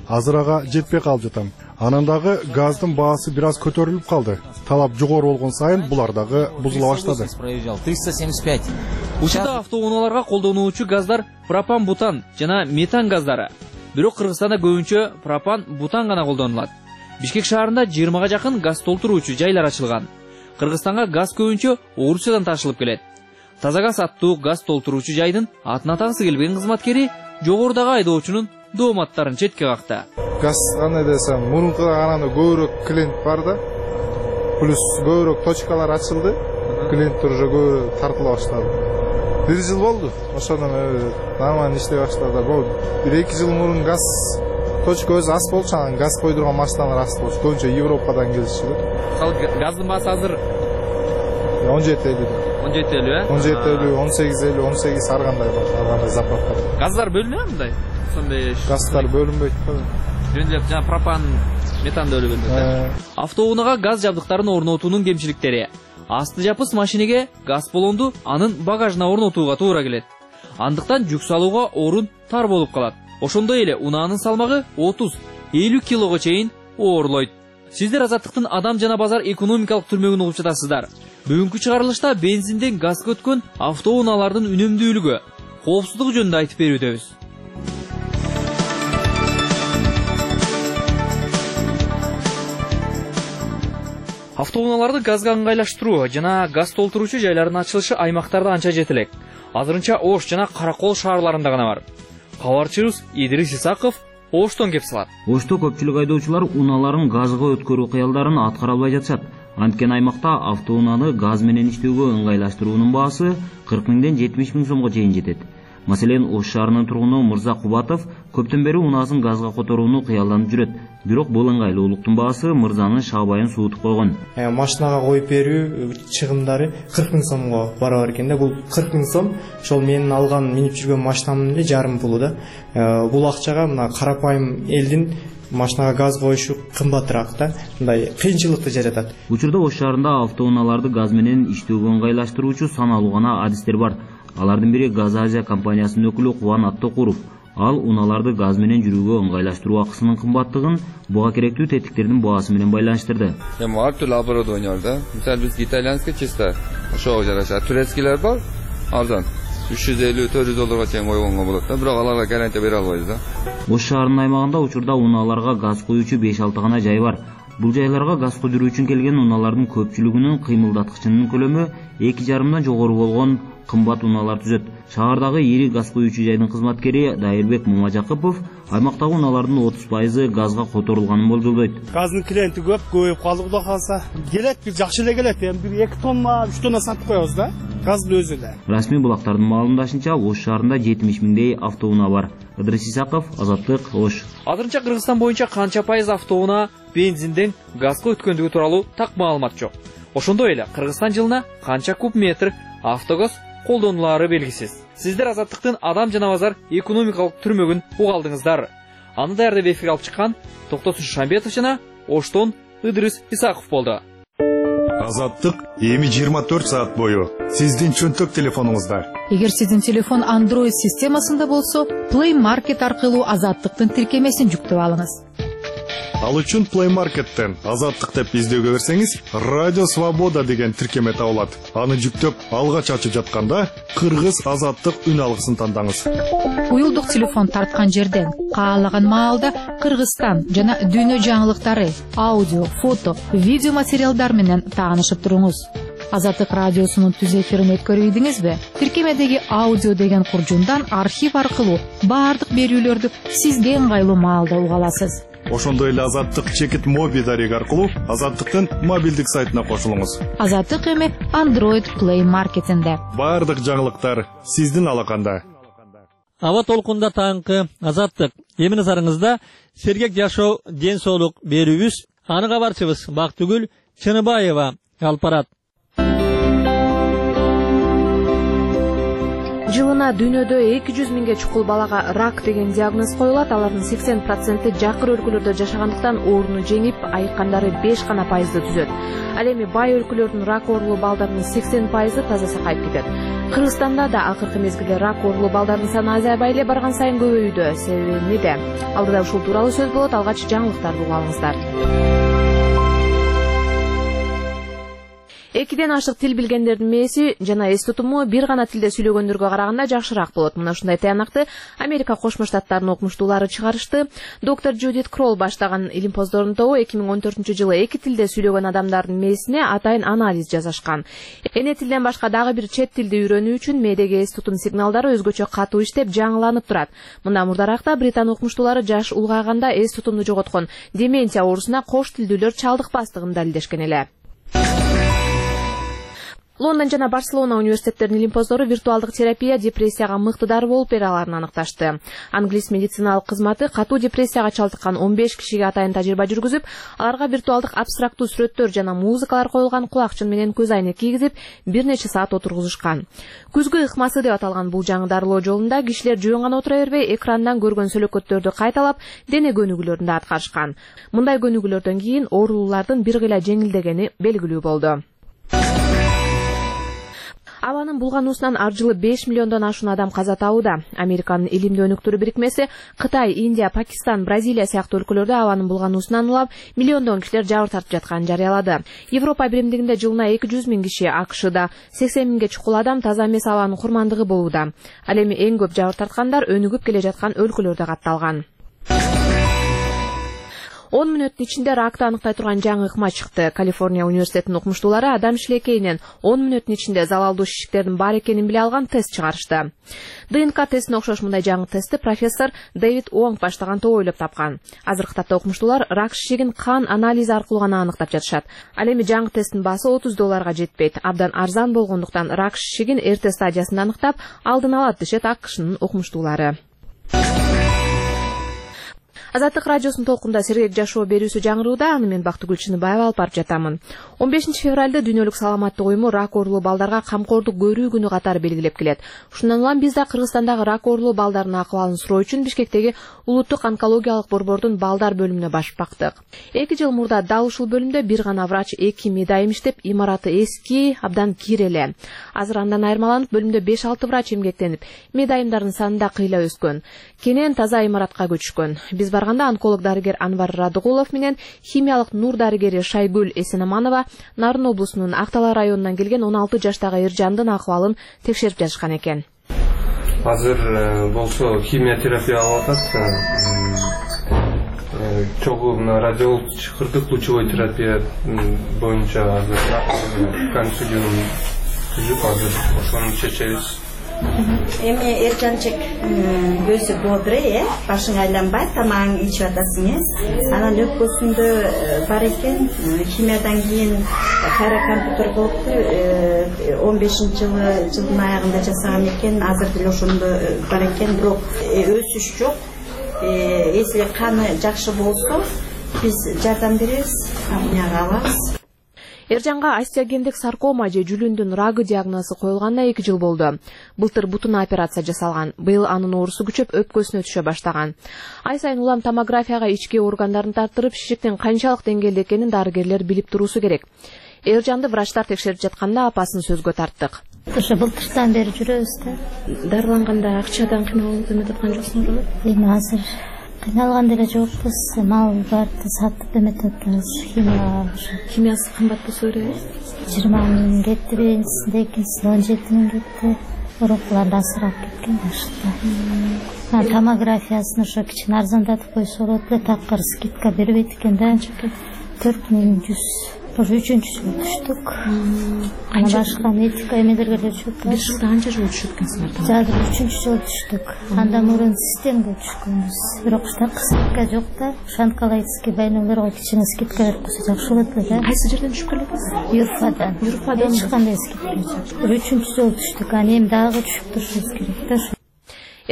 Азыр ага жетпей калып жатам. Анан дагы газдын баасы бир аз көтөрүлүп калды. Талап жогору болгон сайын булар дагы бузула баштады. 375. Учурда автоунааларга колдонуучу газдар пропан, бутан жана метан газдары. Бирок Кыргызстанда көбүнчө пропан, бутан гана колдонулат. Бишкек шаарында 20га жакын газ толтуруучу жайлар ачылган. Кыргызстанга газ көбүнчө Орусиядан ташылып келет. Таза газ аттуу газ толтуруучу жайдын атын атагысы келбеген кызматкери жогорудагы айдоочунун дооматтарын четке какты. Газ кандай десем, мурункуга караганда көбүрөөк клиент бар да. Плюс көбүрөөк точкалар ачылды. Клиенттер уже көбүрөөк тартыла баштады. 1 жыл болду. Ошондон нормально иштей баштады. Бул 1-2 жыл мурун газ точка өзү аз болчу, анан газ койдурган машиналар аз болчу. Көбүнчө Европадан келишчү. Газдын баасы азыр 17.50. 17.50, 17.50, 18.50, 18 ар кандай бар, ар кандай заправка. Газдар бөлүнөбү мындай? Сондай газдар бөлүнбөйт. Жөндөп жана пропан, метан да бөлүнбөйт. Автоунаага газ жабдыктарын орнотуунун кемчиликтери. Асты жапыс машинеге газ баллонду анын багажына орнотууга туура келет. Андыктан жүк салууга орун тар болуп калат. Ошондой эле унаанын салмагы 30-50 килого чейин оорлойт. Сиздер Азаттыктын адам жана базар экономикалык түрмөгүн угуп жатасыздар. Бүгүнкү чыгарылышта бензинден газга өткөн автоунаалардын үнөмдүүлүгү, коопсуздугу жөнүндө айтып берүүдөбүз. Автоунааларды газга ыңгайлаштыруу жана газ толтуруучу жайлардын ачылышы аймактарда анча жетелек. Азырынча Ош жана Каракол шаарларында гана бар. Кабарчыбыз Идрис Исаков Оштон кеп салат. Ошто көпчүлүк айдоочулар унааларын газга өткөрүү кыялдарын аткара албай жатышат. Анткени аймакта автоунааны газ менен иштөөгө ыңгайлаштыруунун баасы 40 миңден 70 миң сомго чейин жетет. Маселен, Ош шаарынын тургуну Мырза Кубатов көптөн бери унаасын газга которууну кыялданып жүрөт. Бирок бул ыңгайлуулуктун баасы Мырзанын шабайын суутуп койгон. Машинага коюп берүү чыгымдары 40 миң сомго барабар экен да. Бул 40 миң сом ошол менин алган минип жүргөн машинамдын эле жарым пулу да. Бул акчага мына карапайым элдин машинага газ коюшу кымбатыраак да. Мындай кыйынчылыкты жаратат. Учурда Ош шаарында автоунааларды газ менен иштөөгө ыңгайлаштыруучу саналуу гана адистер бар. Алардын бири Газ Азия компаниясынын өкүлү Кубан Аттокуров. Ал унааларды газ менен жүрүүгө ыңгайлаштыруу акысынын кымбаттыгын буга керектүү тетиктердин баасы менен байланыштырды. Ар түрлүү оборудование да. Мисалы биз итальянский чисто ошого жараша. Турецкилер бар. Арзан 350-400 долларга чейин койгонго болот да. Бирок аларга гарантия бере албайбыз да. Ош шаарынын аймагында учурда унааларга газ коюучу 5-6 гана жай бар. Бул жайларга газ куйдуруу үчүн келген унаалардын көпчүлүгүнүн кыймылдаткычынын көлөмү 2,5 жогору болгон кымбат унаалар түзөт. Шаардагы ири газ коюучу жайдын кызматкери Дайырбек Мамажакыпов аймактагы унаалардын 30% газга которулганын болжолдойт. Газдын клиенти көбөйүп калды, кудай калса. Келет, бир жакшы эле келет. Эми бир 2 тонна, 3 тонна сатып коебуз да. Газдын өзү эле. Расмий булактардын маалымдашынча Ош шаарында 70 миңдей автоунаа бар. Идрис Исаков, Азаттык, Ош. Азырынча Кыргызстан боюнча канча пайыз автоунаа бензинден газга өткөндүгү тууралуу так маалымат жок. Ошондой эле Кыргызстан жылына канча куб метр автогаз колдонулары белгисиз. Сиздер Азаттыктын адам жана базар экономикалык түрмөгүн уга алдыңыздар. Аны даярдап эфирге алып чыккан Токтосун Шамбетов жана Оштон Идрис Исаков болду. Азаттык эми 24 саат бою сиздин чөнтөк телефонуңузда. Эгер сиздин телефон Android системасында болсо, Play Market аркылуу Азаттыктын тиркемесин жүктөп алыңыз. Ал үчүн Play Market'тен Азаттык деп издөөгө берсеңиз, Радио Свобода деген тиркеме табылат. Аны жүктөп алгач ачып жатканда Кыргыз Азаттык үн алгысын тандаңыз. Уюлдук телефон тарткан жерден каалаган маалда Кыргызстан жана дүйнө жаңылыктары, аудио, фото, видео материалдар менен таанышып туруңуз. Азаттык радиосунун түз эфирин өткөрүп ийдиңизби? Тиркемедеги аудио деген куржундан архив аркылуу баардык берүүлөрдү сизге ыңгайлуу маалда уга аласыз. Ошондой эле Азаттык чекит моби дареги аркылуу Азаттыктын мобилдик сайтына кошулуңуз. Азаттык эми Android Play Market'инде. Баардык жаңылыктар сиздин алаканда. Аба толкунда таңкы Азаттык эми назарыңызда сергек жашоо ден соолук берүүбүз. Аны кабарчыбыз Бактыгүл Чыныбаева алып барат. Жылына дүйнөдө 200 миңге чукул балага рак деген диагноз коюлат. Алардын 80% жакыр өлкөлөрдө жашагандыктан ооруну жеңип, айыккандары 5 гана пайызды түзөт. Ал эми бай өлкөлөрдүн рак оорулуу балдарынын 80% таза сакайып кетет. Кыргызстанда да акыркы мезгилде рак оорулуу балдардын саны азайбай эле барган сайын көбөйүүдө. Себеби эмнеде? Алдыда ушул тууралуу сөз болот. Алгач жаңылыктарды угуп алыңыздар. 2ден ашык тил билгендердин мээси жана эс тутуму бир гана тилде сүйлөгөндөргө караганда жакшыраак болот. Мына ушундай таянакты Америка Кошмо Штаттарынын окумуштуулары чыгарышты. Доктор Джудит Кролл баштаган илимпоздордун тобу 2014-жылы 2 тилде сүйлөгөн адамдардын мээсине атайын анализ жасашкан. Эне тилден башка дагы бир чет тилди үйрөнүү үчүн мээдеги эс тутум сигналдары өзгөчө катуу иштеп, жаңыланып турат. Мындан мурдаракта Британ окумуштуулары жаш улгайганда эс тутумду жоготкон деменция оорусуна кош тилдүүлөр чалдыкпастыгын далилдешкен эле. Лондон жана Барселона университеттеринин илимпоздору виртуалдык терапия депрессияга мыкты дары болуп бере аларын аныкташты. Англис медициналык кызматы катуу депрессияга чалдыккан 15 кишиге атайын тажрыйба жүргүзүп, аларга виртуалдык абстрактуу сүрөттөр жана музыкалар коюлган кулакчын менен көз айнек кийгизип, бир нече саат отургузушкан. Күзгү ыкмасы деп аталган бул жаңы дарылоо жолунда кишилер жөн гана отура бербей, экрандан көргөн сөлөкөттөрдү кайталап, дене көнүгүүлөрүн да аткарышкан. Мындай көнүгүүлөрдөн кийин оорулуулардын бир кыйла жеңилдегени белгилүү болду. Абанын булгануусунан ар жылы 5 миллиондон ашуун адам каза табууда. Американын илимдүү өнүктүрүү бирикмеси Кытай, Индия, Пакистан, Бразилия сыяктуу өлкөлөрдө абанын булгануусунан улап, миллиондон кишилер жабыр тартып жатканын жарыялады. Европа биримдигинде жылына 200 миң киши, AQШда 80 миңге чукул адам таза эмес абанын курмандыгы болууда. Ал эми эң көп жабыр тарткандар өнүгүп келе жаткан өлкөлөрдө катталган. 10 мүнөттүн ичинде ракты аныктай турган жаңы ыкма чыкты. Калифорния университетинин окумуштуулары адам шилекейинен 10 мүнөттүн ичинде залалдуу шишиктердин бар экенин биле алган тест чыгарышты. ДНК тестине окшош мындай жаңы тестти профессор Дэвид Уонг баштаган топ ойлоп тапкан. Азыркы тапта окумуштуулар рак шишигин кан анализи аркылуу гана аныктап жатышат. Ал эми жаңы тесттин баасы $30 жетпейт. Абдан арзан болгондуктан рак шишигин эрте стадиясында аныктап, алдын алат дешет AQШнын окумуштуулары. Азаттык радиосунун толкунда сергек жашоо берүүсү жаңырууда. Аны мен Бактыгүл Чыныбаева алып барып жатамын. 15 февралда дүйнөлүк саламаттык уюму рак оорулуу балдарга камкордук көрүү күнү катары белгилеп келет. Ушундан улам биз да Кыргызстандагы рак оорулуу балдардын акыбалын суроо үчүн Бишкектеги улуттук онкологиялык борбордун балдар бөлүмүнө башып бактык. 2 жыл мурда дал ушул бөлүмдө бир гана врач 2 медайым иштеп, имараты эски, абдан киреле. Азыр андан айырмаланып, бөлүмдө 5-6 врач эмгектенип, медайымдардын саны да кыйла өскөн. Кенен таза имаратка көчүшкөн. Биз барганда онколог дарыгер Анвар Радыгулов менен химиялык нур дарыгери Шайгүл Эсенаманова Нарын облусунун Актала районунан келген 16 жаштагы Эржандын акыбалын текшерип жатышкан экен. Азыр болсо химиотерапия алып атат. Чогуу радиолучкырдык лучевой терапия боюнча азыр консилиум түзүп азыр ошону чечебиз. Эми Эржанчык өзү бодрый, башың айланбай, тамагың ичип атасың. Анан өпкөсүндө бар экен, химиядан кийин кайра компьютер болупту, 15-жылдын аягында жасаган экен, азыр деле ошондо бар экен, бирок өсүш жок. Если каны жакшы болсо, биз жардам беребиз, камняга алабыз. Эржанга остеогендик саркома же жүлүндүн рагы диагнозу коюлганына 2 жыл болду. Былтыр бутуна операция жасалган. Быйыл анын оорусу күчөп өпкөсүнө түшө баштаган. Ай сайын улам томографияга ички органдарын тартырып, шишиктин канчалык деңгээлде экенин дарыгерлер билип туруусу керек. Эржанды врачтар текшерип жатканда апасын сөзгө тарттык. Ошо былтыртан бери жүрөбүз да. Дарыланганда акчадан кыйналып эметаткан жоксуңарбы? Эми азыр кыйналган деле жокпуз, мал барды сатып эметебиз, химиясы кымбат болсо керек. 20 миң кетти, биринчисинде, экинчисинде 17 миң кетти. Урукулар асырап кеткен башта. Томографиясын ошо кичине арзандатып койсо болот эле, такыр скидка бербейт экен да. 4100. Ошо 3-жылы түштүк. Башка медика эмелерге деле түшүп. Бир жылда канча жолу түшүп экенсиңер? Жада 3-жылы түштүк. Андан мурун системге түшкөнбүз. Бирок скидка жок да. Онкологический больнойлорго кичине скидка берип койсо жакшы болот эле да. Кайсы жерден түшүп келесиз? Юрфадан. Эч кандай скидка жок. 3-жылы түштүк. Аны эми дагы түшүп турушубуз керек да.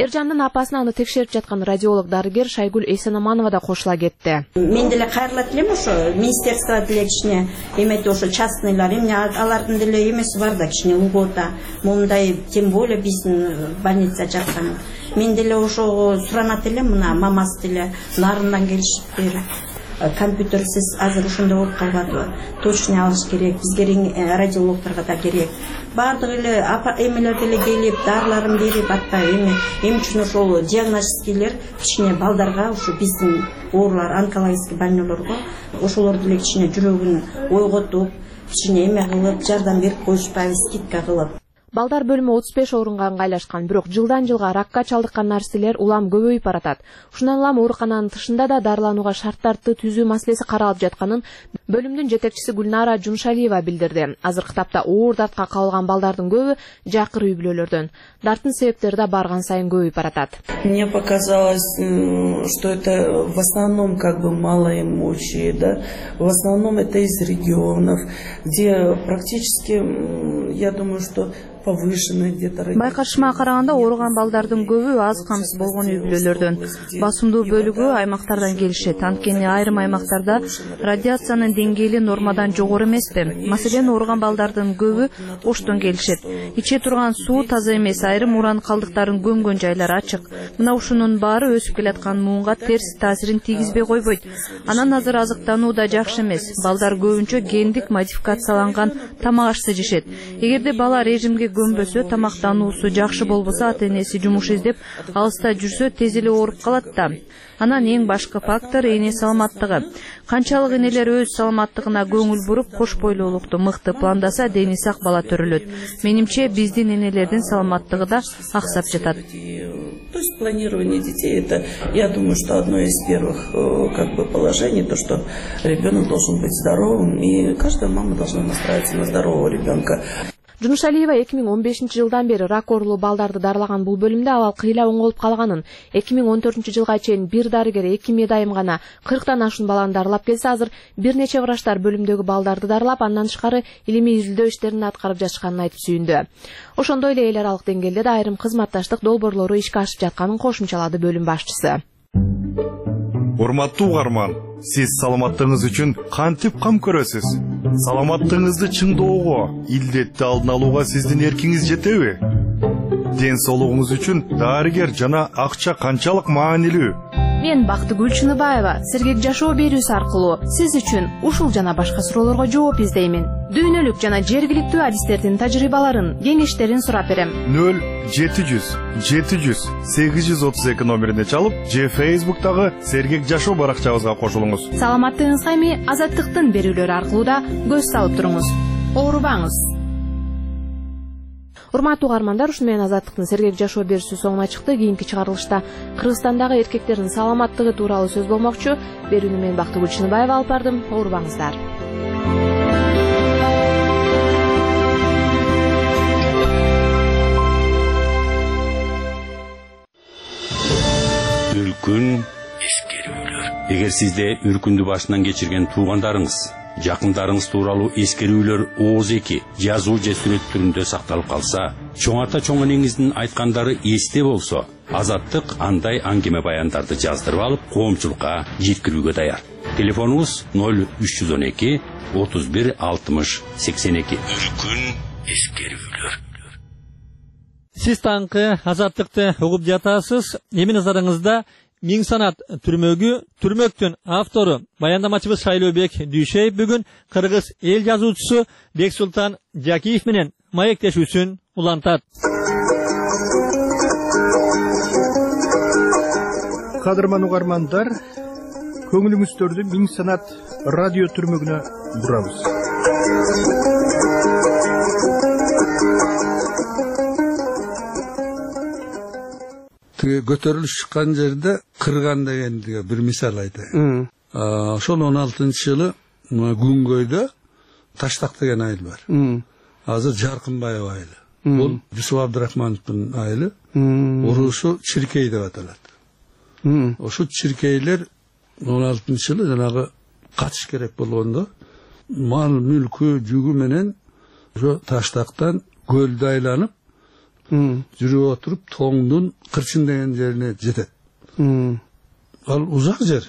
Эржандын апасына аны текшерип жаткан радиолог дарыгер Шайгүл Эсенаманова да кошула кетти. Мен деле кайрылат элем ошо министерство деле кичине эметти ошо частныйлар эмне алардын деле эмеси бар да кичине льгота. Мондай тем более биздин больница жаккан. Мен деле ошого суранат элем мына мамасы деле нарындан келишиптир. Компьютерсиз азыр ушундай болуп калбадыбы. Точный алыш керек, бизге радиологторго да керек. Бардык эле эмелер деле келип, дарыларын берип, атпай эми үчүн ошол диагностикилер кичине балдарга ушу биздин оорулар, онкологический больнойлорго ошолор деле кичине жүрөгүн ойготуп, кичине эме кылып, жардам берип коюшпайбы, скидка кылып. Балдар бөлүмү 35 орунга ыңгайлашкан, бирок жылдан жылга ракка чалдыккан нарселер улам көбөйүп баратат. Ушундан улам оорукананын тышында да дарыланууга шарттарды түзүү маселеси каралып жатканын бөлүмдүн жетекчиси Гүлнара Жумшалиева билдирди. Азыркы тапта оор дартка кабылган балдардын көбү жакыр үй бүлөлөрдөн. Дарттын себептери да барган сайын көбөйүп баратат. Мне показалось, что это в основном малоимущие, да, в основном это из регионов, где практически, я думаю, что Байкашыма караганда ооруган балдардын көбү аз камсыз болгон үй бүлөлөрдөн. Басымдуу бөлүгү аймактардан келишет. Анткени айрым аймактарда радиациянын деңгээли нормадан жогору эмеспи. Маселен, ооруган балдардын көбү Оштон келишет. Иче турган суу таза эмес, айрым уран калдыктарын көмгөн жайлар ачык. Мына ушунун баары өсүп келаткан муунга терс таасирин тийгизбей койбойт. Анан азыр азыктануу да жакшы эмес. Балдар көбүнчө гендик модификацияланган тамак ашты жешет. Эгерде бала режимге көмбөсө, тамактануусу жакшы болбосо, ата-энеси жумуш издеп алыста жүрсө, тез эле ооруп калат да. Анан эң башкы фактор эне саламаттыгы. Канчалык энелер өз саламаттыгына көңүл буруп, кош бойлуулукту мыкты пландаса, дени сак бала төрөлөт. Менимче, биздин энелердин саламаттыгы да аксап жатат. То есть планирование детей, это, я думаю, что одно из первых положений, то, что ребенок должен быть здоровым, и каждая мама должна настраиваться на здорового ребенка. Жумшалиева 2015 жылдан бери рак оорулуу балдарды дарылаган бул бөлүмдө абал кыйла оңолуп калганын, 2014 жылга чейин бир дарыгер 2 медайым гана 40тан ашуун баланы дарылап келсе, азыр бир нече врачтар бөлүмдөгү балдарды дарылап, андан тышкары илимий изилдөө иштерин аткарып жатышканын айтып сүйүндү. Ошондой эле эл аралык деңгээлде да айрым кызматташтык долбоорлору ишке ашып жатканын кошумчалады бөлүм башчысы. Урматтуу угарман, сиз саламаттыгыңыз үчүн кантип кам көрөсүз? Саламаттыгыңызды чыңдоого, илдетти алдын алууга сиздин эркиңиз жетеби? Ден соолугуңуз үчүн дарыгер жана акча канчалык маанилүү? Мен Бактыгүл Чыныбаева сергек жашоо берүүсү аркылуу сиз үчүн ушул жана башка суроолорго жооп издеймин. Дүйнөлүк жана жергиликтүү адистердин тажрыйбаларын, кеңештерин сурап берем. 0700 700 832 номерине чалып, же Facebook'тагы сергек жашоо баракчабызга кошулуңуз. Саламаттыгыңызга эми Азаттыктын берүүлөрү аркылуу да көз салып туруңуз. Оорубаңыз. Урматтуу угармандар, ушуну менен Азаттыктын сергек жашоо берүүсү соңуна чыкты. Кийинки чыгарылышта Кыргызстандагы эркектердин саламаттыгы тууралуу сөз болмокчу. Берүүнү мен Бактыгүл Чыныбаева алып бардым. Оорубаңыздар. Үркүн эскерүүлөр. Эгер сизде үркүндү башынан кечирген туугандарыңыз, жакындарыңыз тууралуу эскерүүлөр ооз эки жазуу же сүрөт түрүндө сакталып калса, чоң ата чоң энеңиздин айткандары эсте болсо, Азаттык андай аңгеме баяндарды жаздырып алып, коомчулукка жеткирүүгө даяр. Телефонуңуз 0312 31 60 82. Үркүн эскерүүлөр. Сиз таңкы Азаттыкты угуп жатасыз. Эми назарыңызда Миң санат түрмөктүн автору баяндамачыбыз Шайлообек Дүйшеев бүгүн кыргыз эл жазуучусу Бексултан Жакиев менен маектешүүсүн улантат. Кадырман угармандар, көңүлүңүздөрдү Миң санат радио түрмөгүнө бурабыз. Көтөрүлүш чыккан жерде кырган дегенге бир мисал айтайын. Ошол 16-жылы Күнгөйдө Таштак деген айыл бар. Азыр Жаркынбаев айылы. Бул Жусуп Абдрахмановдун айылы. Уруусу Чиркей деп аталат. Ошо Чиркейлер 16-жылы жанагы качыш керек болгондо мал мүлкү жүгү менен ошо Таштактан көлдү айланып жүрүп отуруп тоңдун кырчын деген жерине жетет. Ал узак жер.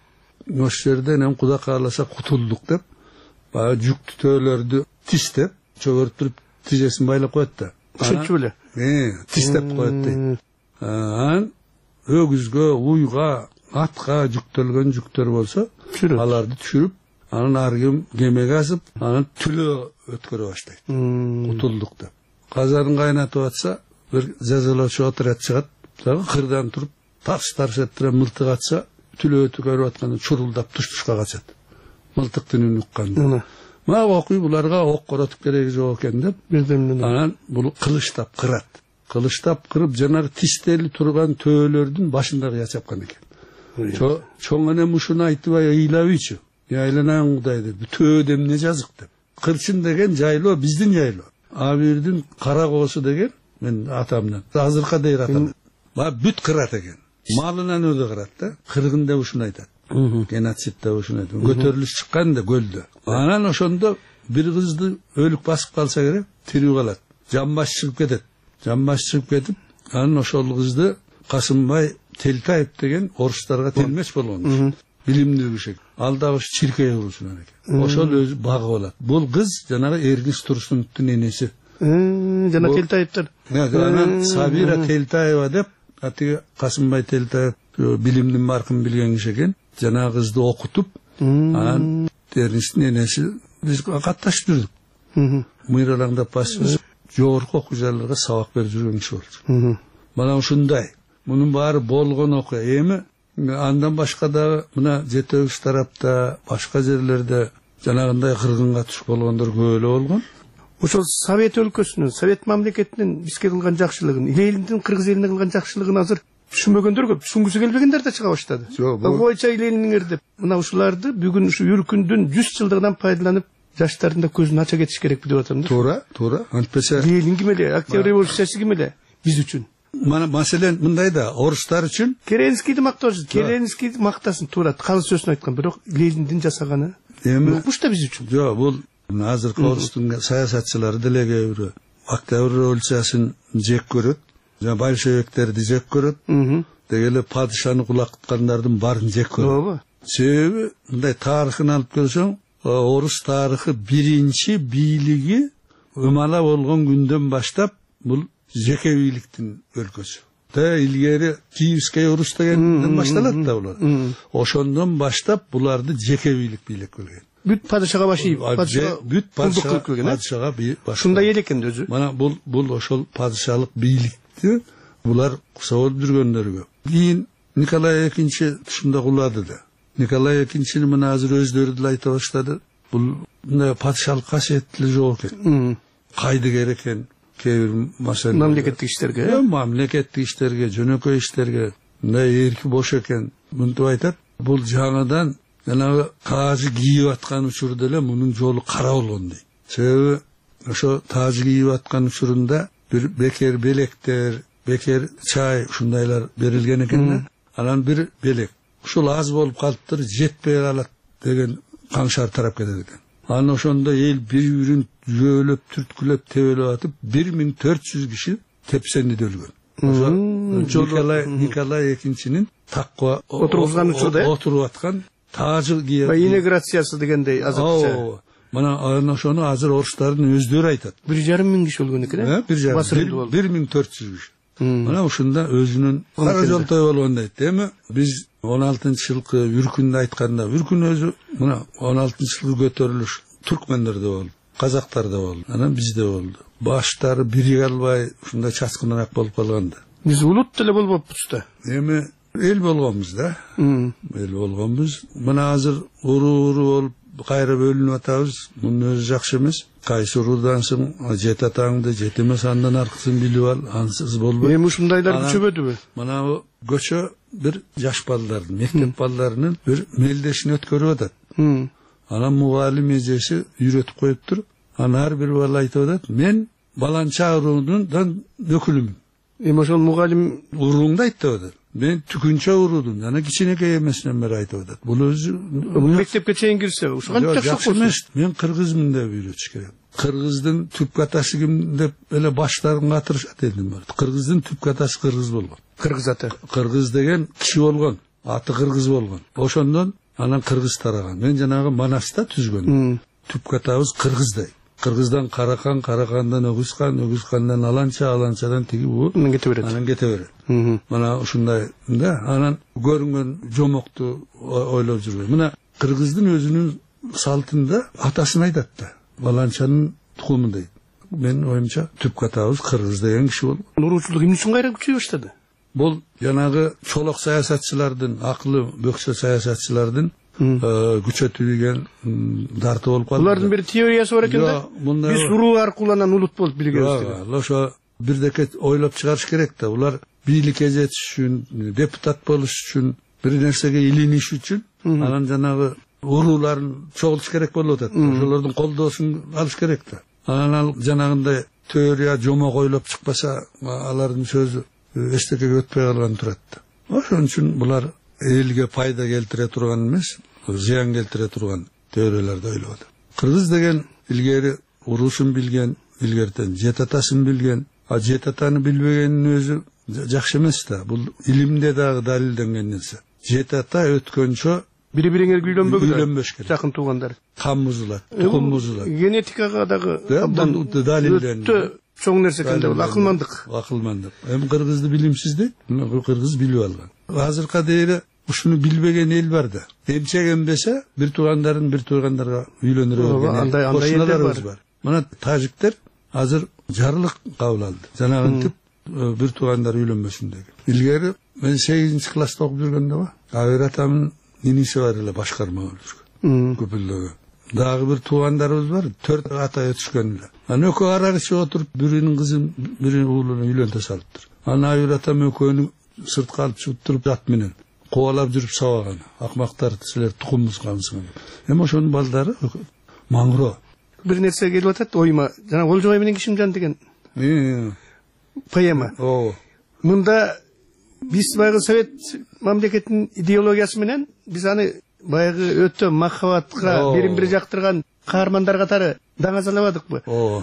Ошол жерден эми Кудай кааласа кутулдук деп, баягы жүктөөлөрдү тиштеп, чөгөртүп тижесин байлап коет да. Ушунчу беле? Тиштеп коет дейт. Анан өгүзгө, уйга, атка жүктөлгөн жүктөр болсо, аларды түшүрүп, анан ар ким кемеге асып, анан түлөө өткөрө баштайт. Кутулдук деп. Казанын кайнатып атса, бир жазалоочу отряд чыгат, дагы кырдан туруп, тарс этире мылтык атса, түлөө өткөрүп атканда чурулдап туш-тушка качат. Мылтыктын үнүн укканда. Мага окуй буларга ок коротуп кереги жок экен деп, анан бул кылычтап кырат. Кылычтап кырып, жанагы тиштели турган төөлөрдүн башындагы чапкан экен. Чоң энем ушуну айтыбай ыйлабыйчы. Айланайын Кудай деп, төө эмне жазык деп. Кырчын деген жайлоо биздин жайлоо. Абирдин кара коосу деген мен атамдан. Азыркы дейр атам. Ма бүт кырат экен. Малынан өлө кырат да. Кыргын деп ушуну айтат. Геноцид деп ушуну айтат. Көтөрүлүш чыккан да көлдө. Анан ошондо бир кызды өлүк басып калса керек, тирүү калат. Жамбаш чыгып кетет. Жамбаш чыгып кетип, анан ошол кызды Касымбай Телтаев деген орустарга телмеч болгон. Билимдүү киши. Ал да ошо Чиркей урусунан экен. Ошол өзү багы болот. Бул кыз жанагы Эргиз Турсуновдун энеси. Жана Телтаевдер. Анан Сабира Телтаева деп, атиги Касымбай Телтаев билимдин маркын билген киши экен. Жанагы кызды окутуп, анан Эргиздин энеси биз катташып жүрдүк. Мыйралаңдап басып, жогорку окуу жайларга сабак берип жүргөн киши болчу. Мына ушундай. Мунун баары болгон окуя. Эми андан башка да мына Жетөбүз тарапта, башка жерлерде жанагындай кыргынга түшүп болгондор көп эле болгон. Ошол Совет өлкөсүнүн, Совет мамлекетинин бизге кылган жакшылыгын, Лениндин Кыргыз элине кылган жакшылыгын азыр түшүнбөгөндөр көп, түшүнгүсү келбегендер да чыга баштады. Койча Лениниңер деп. Мына ушуларды бүгүн ушу үркүндүн 100 жылдыгынан пайдаланып, жаштардын да көзүн ача кетиш керекпи деп атам да. Туура. Антпесе Ленин ким эле, Октябрь революциясы ким эле биз үчүн. Мана маселен мындай да, орустар үчүн Керенскийди мактоосуз, Керенскийди мактасын, туура, калыс сөзүн айткан, бирок Лениндин жасаганы эми укуш да биз үчүн. Жок, бул азыркы орустун саясатчылары деле кээ бирөө Октябрь революциясын жек көрөт, жана большевиктерди жек көрөт, деги эле падышаны кулакыткандардын баарын жек көрөт. Себеби мындай тарыхын алып көрсөң, орус тарыхы биринчи бийлиги Умала болгон күндөн баштап бул жеке бийликтин өлкөсү. Илгери Киевский Рус дегенден башталат да булар. Ошондон баштап буларды жеке бийлик билген. Бүт падышага башыйып, бүт падышага башыйып. Ушундай эл экен өзү. Мана бул ошол падышалык бийликти булар кусап жүргөндөргө. Кийин Николай II ушунда кулады да. Николай II мына азыр өздөрү деле айта баштады. Бул мындай падышалык касиеттили жок экен. Кайды керек экен. Кээ бир мамлекеттик иштерге, жөнөкөй иштерге мындай эрки бош экен. Мынтип айтат, бул жаңыдан жанагы таажы кийип аткан учурда эле мунун жолу кара болгон дейт. Себеби ошо таажы кийип аткан учурунда бир бекер белектер, бекер чай ушундайлар берилген экен да. Анан бир белек ушул аз болуп калыптыр, жетпей калат деген каңшар тарап кетет экен. Анан ошондо эл бири-бирин жөөлөп, түрткүлөп, тебелеп атып 1400 киши тепсенди өлгөн. Николай II такка отургузган учурда отуруп аткан таажы кийип инеграциясы дегендей азыркыча. Мына ошону азыр орустардын өздөрү айтат. 1,5 миң киши өлгөн экен, 1400 киши. Мына ушунда өзүнүн кара жолтой болгон дейт. Эми биз 16-жылкы үркүндө айтканда, үркүн өзү мына 16-жылкы көтөрүлүш түркмендерде болду, казактарда болду, анан бизде болду. Баштары бириге албай ушундай чачкыныраак болуп калганда. Биз улут деле болбоппуз да. Эми эл болгонбуз да. Эл болгонбуз. Мына азыр уру болуп кайра бөлүнүп атабыз. Мунун өзү жакшы эмес. Кайсы урудан соң жет атаңды, жет эмес андан аркысын билип ал, ансыз болбойт. Эми ушундайлар күчөбөдүбү? Мына көчө бир жаш балдардын, мектеп балдарынын бир мелдешин өткөрүп атат. Анан мугалим эжеси үйрөтүп коюптур. Анан ар бир бала айтып атат, мен баланча уруунун өкүлүмүн. Эми ошол мугалим уруңду айт деп атат. Мен түкүнчө урудум, жана кичинекей эмесинен бери айтып атат. Бул өзү мектепке чейин кирсе, ушуга жакшы эмес. Мен кыргызмын деп үйрөтүш керек. Кыргыздын түп катасы ким деп эле баштарын катырышат элдин бар. Кыргыздын түп катасы кыргыз болгон. Кыргыз аты. Кыргыз деген киши болгон, аты кыргыз болгон. Ошондон анан кыргыз тараган. Мен жанагы Манаста түзгөн. Түп катабыз кыргыздай. Кыргыздан Каракан, Каракандан Өгүзкан, Өгүзкандан Аланча, Аланчадан тиги бу анан кете берет. Анан кете берет. Мына ушундай да, анан көрүнгөн жомокту ойлоп жүрбөйм. Мына кыргыздын өзүнүн салтында атасын айтат да. Баланчанын тукуму дейт. Мен оюмча түп катабыз кыргыз деген киши болду. Уруучулук эмне үчүн кайра күчөй баштады? Бул жанагы чолок саясатчылардын, акылы бөксө саясатчылардын күчөтүлгөн дарты болуп калды. Булардын бир теориясы бар экен да. Биз уруу аркылуу анан улут болуп билгенбиз деген. Ошо бирдеке ойлоп чыгарыш керек да. Улар бийликке жетиш үчүн, депутат болуш үчүн, бир нерсеге илиниш үчүн анан жанагы урууларын чогултуш керек болуп атат. Ошолордун колдоосун алыш керек да. Анан жанагындай теория жомок ойлоп чыкпаса, алардын сөзү эчтекеге өтпөй калган турат да. Ошон үчүн булар элге пайда келтире турган эмес, зыян келтире турган теорияларды ойлоп атат. Кыргыз деген илгери уруусун билген, илгертен жет атасын билген, а жет атаны билбегенин өзү жакшы эмес да. Бул илимде дагы далилденген нерсе. Жет ата өткөнчө бири-бириңер үйлөнбөш керек. Жакын туугандар. Кан бузулат, тукум бузулат. Генетикага дагы абдан далилденген. Өтө чоң нерсе экен да, акылмандык. Акылмандык. Эми кыргызды билимсиз дейт, кыргыз билип алган. Азыркы дейре ушуну билбеген эл бар да. Эмчек эмбесе бир туугандарга үйлөнүрө берген кошуналарыбыз бар. Мына тажиктер азыр жарлык кабыл алды. Жанагынтип бир туугандар үйлөнбөсүн деген. Илгери мен 8-класста окуп жүргөндө Абер атамдын иниси бар эле башкарма болуп жүргөн. Көпүлдөгө. Дагы бир туугандарыбыз бар, 4 ата өтүшкөн эле. Анан экөө ара киши отуруп, биринин кызын, биринин уулун үйлөнтө салыптыр. Анан Абер атам экөөнү сыртка алып чыгып туруп ат менен кубалап жүрүп сабаган. Акмактар, силер тукумубузгансыңар. Эми ошонун балдары маңыроо. Бир нерсе келип атат оюма. Жана Олжобай менен Кишимжан деген поэма. Мында биз баягы совет мамлекетинин идеологиясы менен биз аны баягы өтө махабатка бирин-бири жактырган каармандар катары даңазалабадыкпы?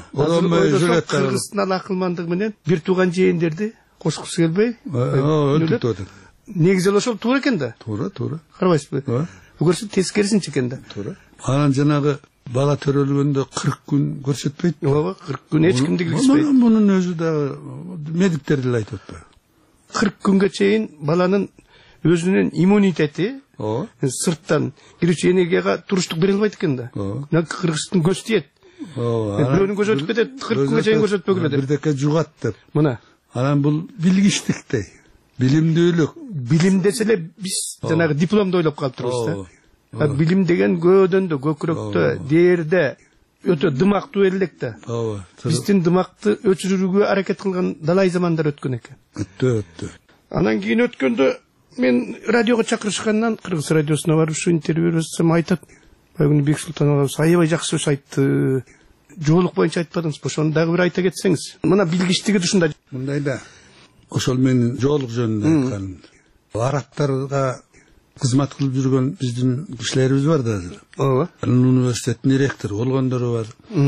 Кыргыздын акылмандыгы менен бир тууган жээндерди кошкусу келбей өлтүрүп атат. Негизи ошол туура экен да. Туура. Карабайсызбы? Көрсө тескерисинчи экен да. Туура. Анан жанагы бала төрөлгөндө 40 күн көрсөтпөйт. Ооба, 40 күн эч кимди билишпейт. Мунун өзү да медиктер деле айтып атпайбы? 40 күнгө чейин баланын өзүнүн иммунитети сырттан кирүүчү энергияга туруштук бере албайт экен да. Кыргыздын көз тиет. Бирөөнүн көзү өтүп кетет, 40 күнгө чейин көрсөтпөгүлө деп. Бирдеке жугат деп. Мына. Анан бул билгичтиктей. Билимдүүлүк. Билим десе эле биз жанагы дипломду ойлоп калыптырбыз да. Билим деген көөдөндө, көкүрөктө, дээрде өтө дымактуу элек да. Биздин дымакты өчүрүүгө аракет кылган далай замандар өткөн экен. Өттү. Анан кийин өткөндө мен радиого чакырышкандан Кыргыз радиосуна барып ушу интервью берсем айтат. Бүгүн Бексултан агабыз аябай жакшы сөз айтты. Жоолук боюнча айтпадыңыз, ошону дагы бир айта кетсеңиз. Мына билгичтиги ушунда. Мындай да. Ошол менин жоолук жөнүндө айтканым. Арабтарга кызмат кылып жүргөн биздин кишилерибиз бар да азыр. Ооба. Университеттин ректору болгондору бар.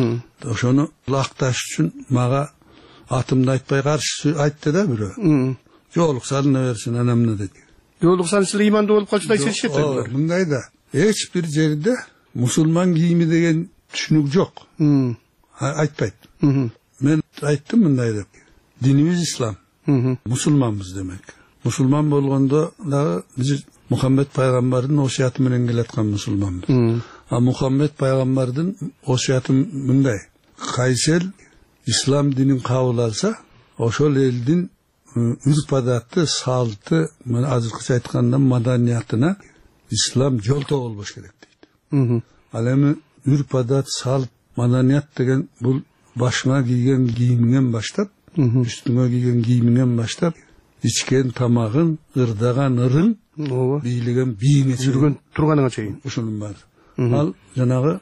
Ошону акташ үчүн мага атымды айтпай каршы айтты да бирөө. Жоолук салына берсин анамна деди. Жоолук салса ыймандуу болуп калчу да сезишет эле. Мындай да. Эч бир жерде мусулман кийими деген түшүнүк жок. Айтпайт. Мен айттым мындай деп. Динибиз ислам. Мусулманбыз демек. Мусулман болгондо дагы биз Мухаммед пайгамбардын осуяты менен келаткан мусулманбыз. А Мухаммед пайгамбардын осуяты мындай: кайсы эл ислам динин кабыл алса, ошол элдин үрп адаты, салты, мен азыркыча айтканда маданиятына ислам жолтоо болбош керек дейт. Ал эми үрп адат, салт, маданият деген бул башыңа кийген кийимиңен баштап, үстүңө кийген кийимиңен баштап, ичкен тамагың, ырдаган ырың, бийлеген бийиңе жүргөн турганыңа чейин. Ушунун баары. Ал жанагы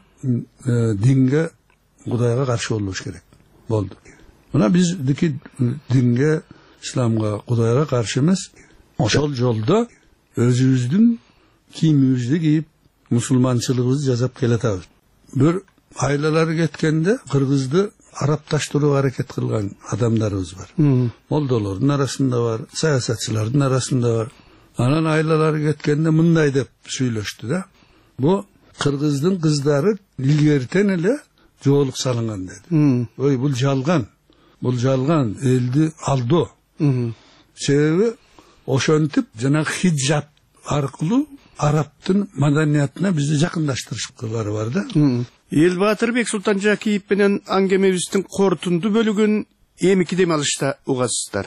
динге, Кудайга каршы болбош керек. Болду. Мына биздики динге, исламга, Кудайга каршы эмес. Ошол жолдо өзүбүздүн кийимибизди кийип, мусулманчылыгыбызды жасап келатабыз. Бир айлалары кеткенде кыргызды арапташтырууга аракет кылган адамдарыбыз бар. Молдолордун арасында бар, саясатчылардын арасында бар. Анан айлалары кеткенде мындай деп сүйлөштү да. Бу кыргыздын кыздары илгертен эле жоолук салынган деди. Ой, бул жалган. Бул жалган, элди алдоо. Себеби ошентип жанагы хиджаб аркылуу арабтын маданиятына бизди жакындаштырышкылары бар да. Эл Батырбек Султанжакиев менен аңгемебиздин корутунду бөлүгүн эмики дем алышта угасыздар.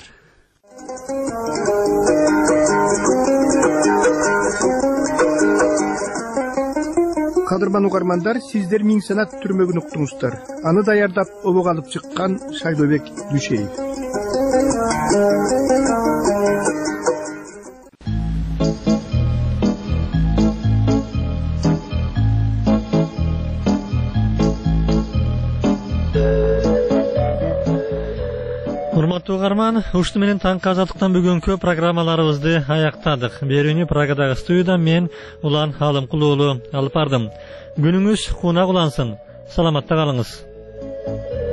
Кадырман угармандар, сиздер Миң Санат түрмөгүн уктуңуздар. Аны даярдап обого алып чыккан Шайлообек Дүшеев. Урматтуу угарман, ушуну менен таңкы азаттыктан бүгүнкү программаларыбызды аяктадык. Берүүнү Прагадагы студиядан мен Улан Алымкул уулу алып бардым. Күнүңүз кунак улансын. Саламатта калыңыз.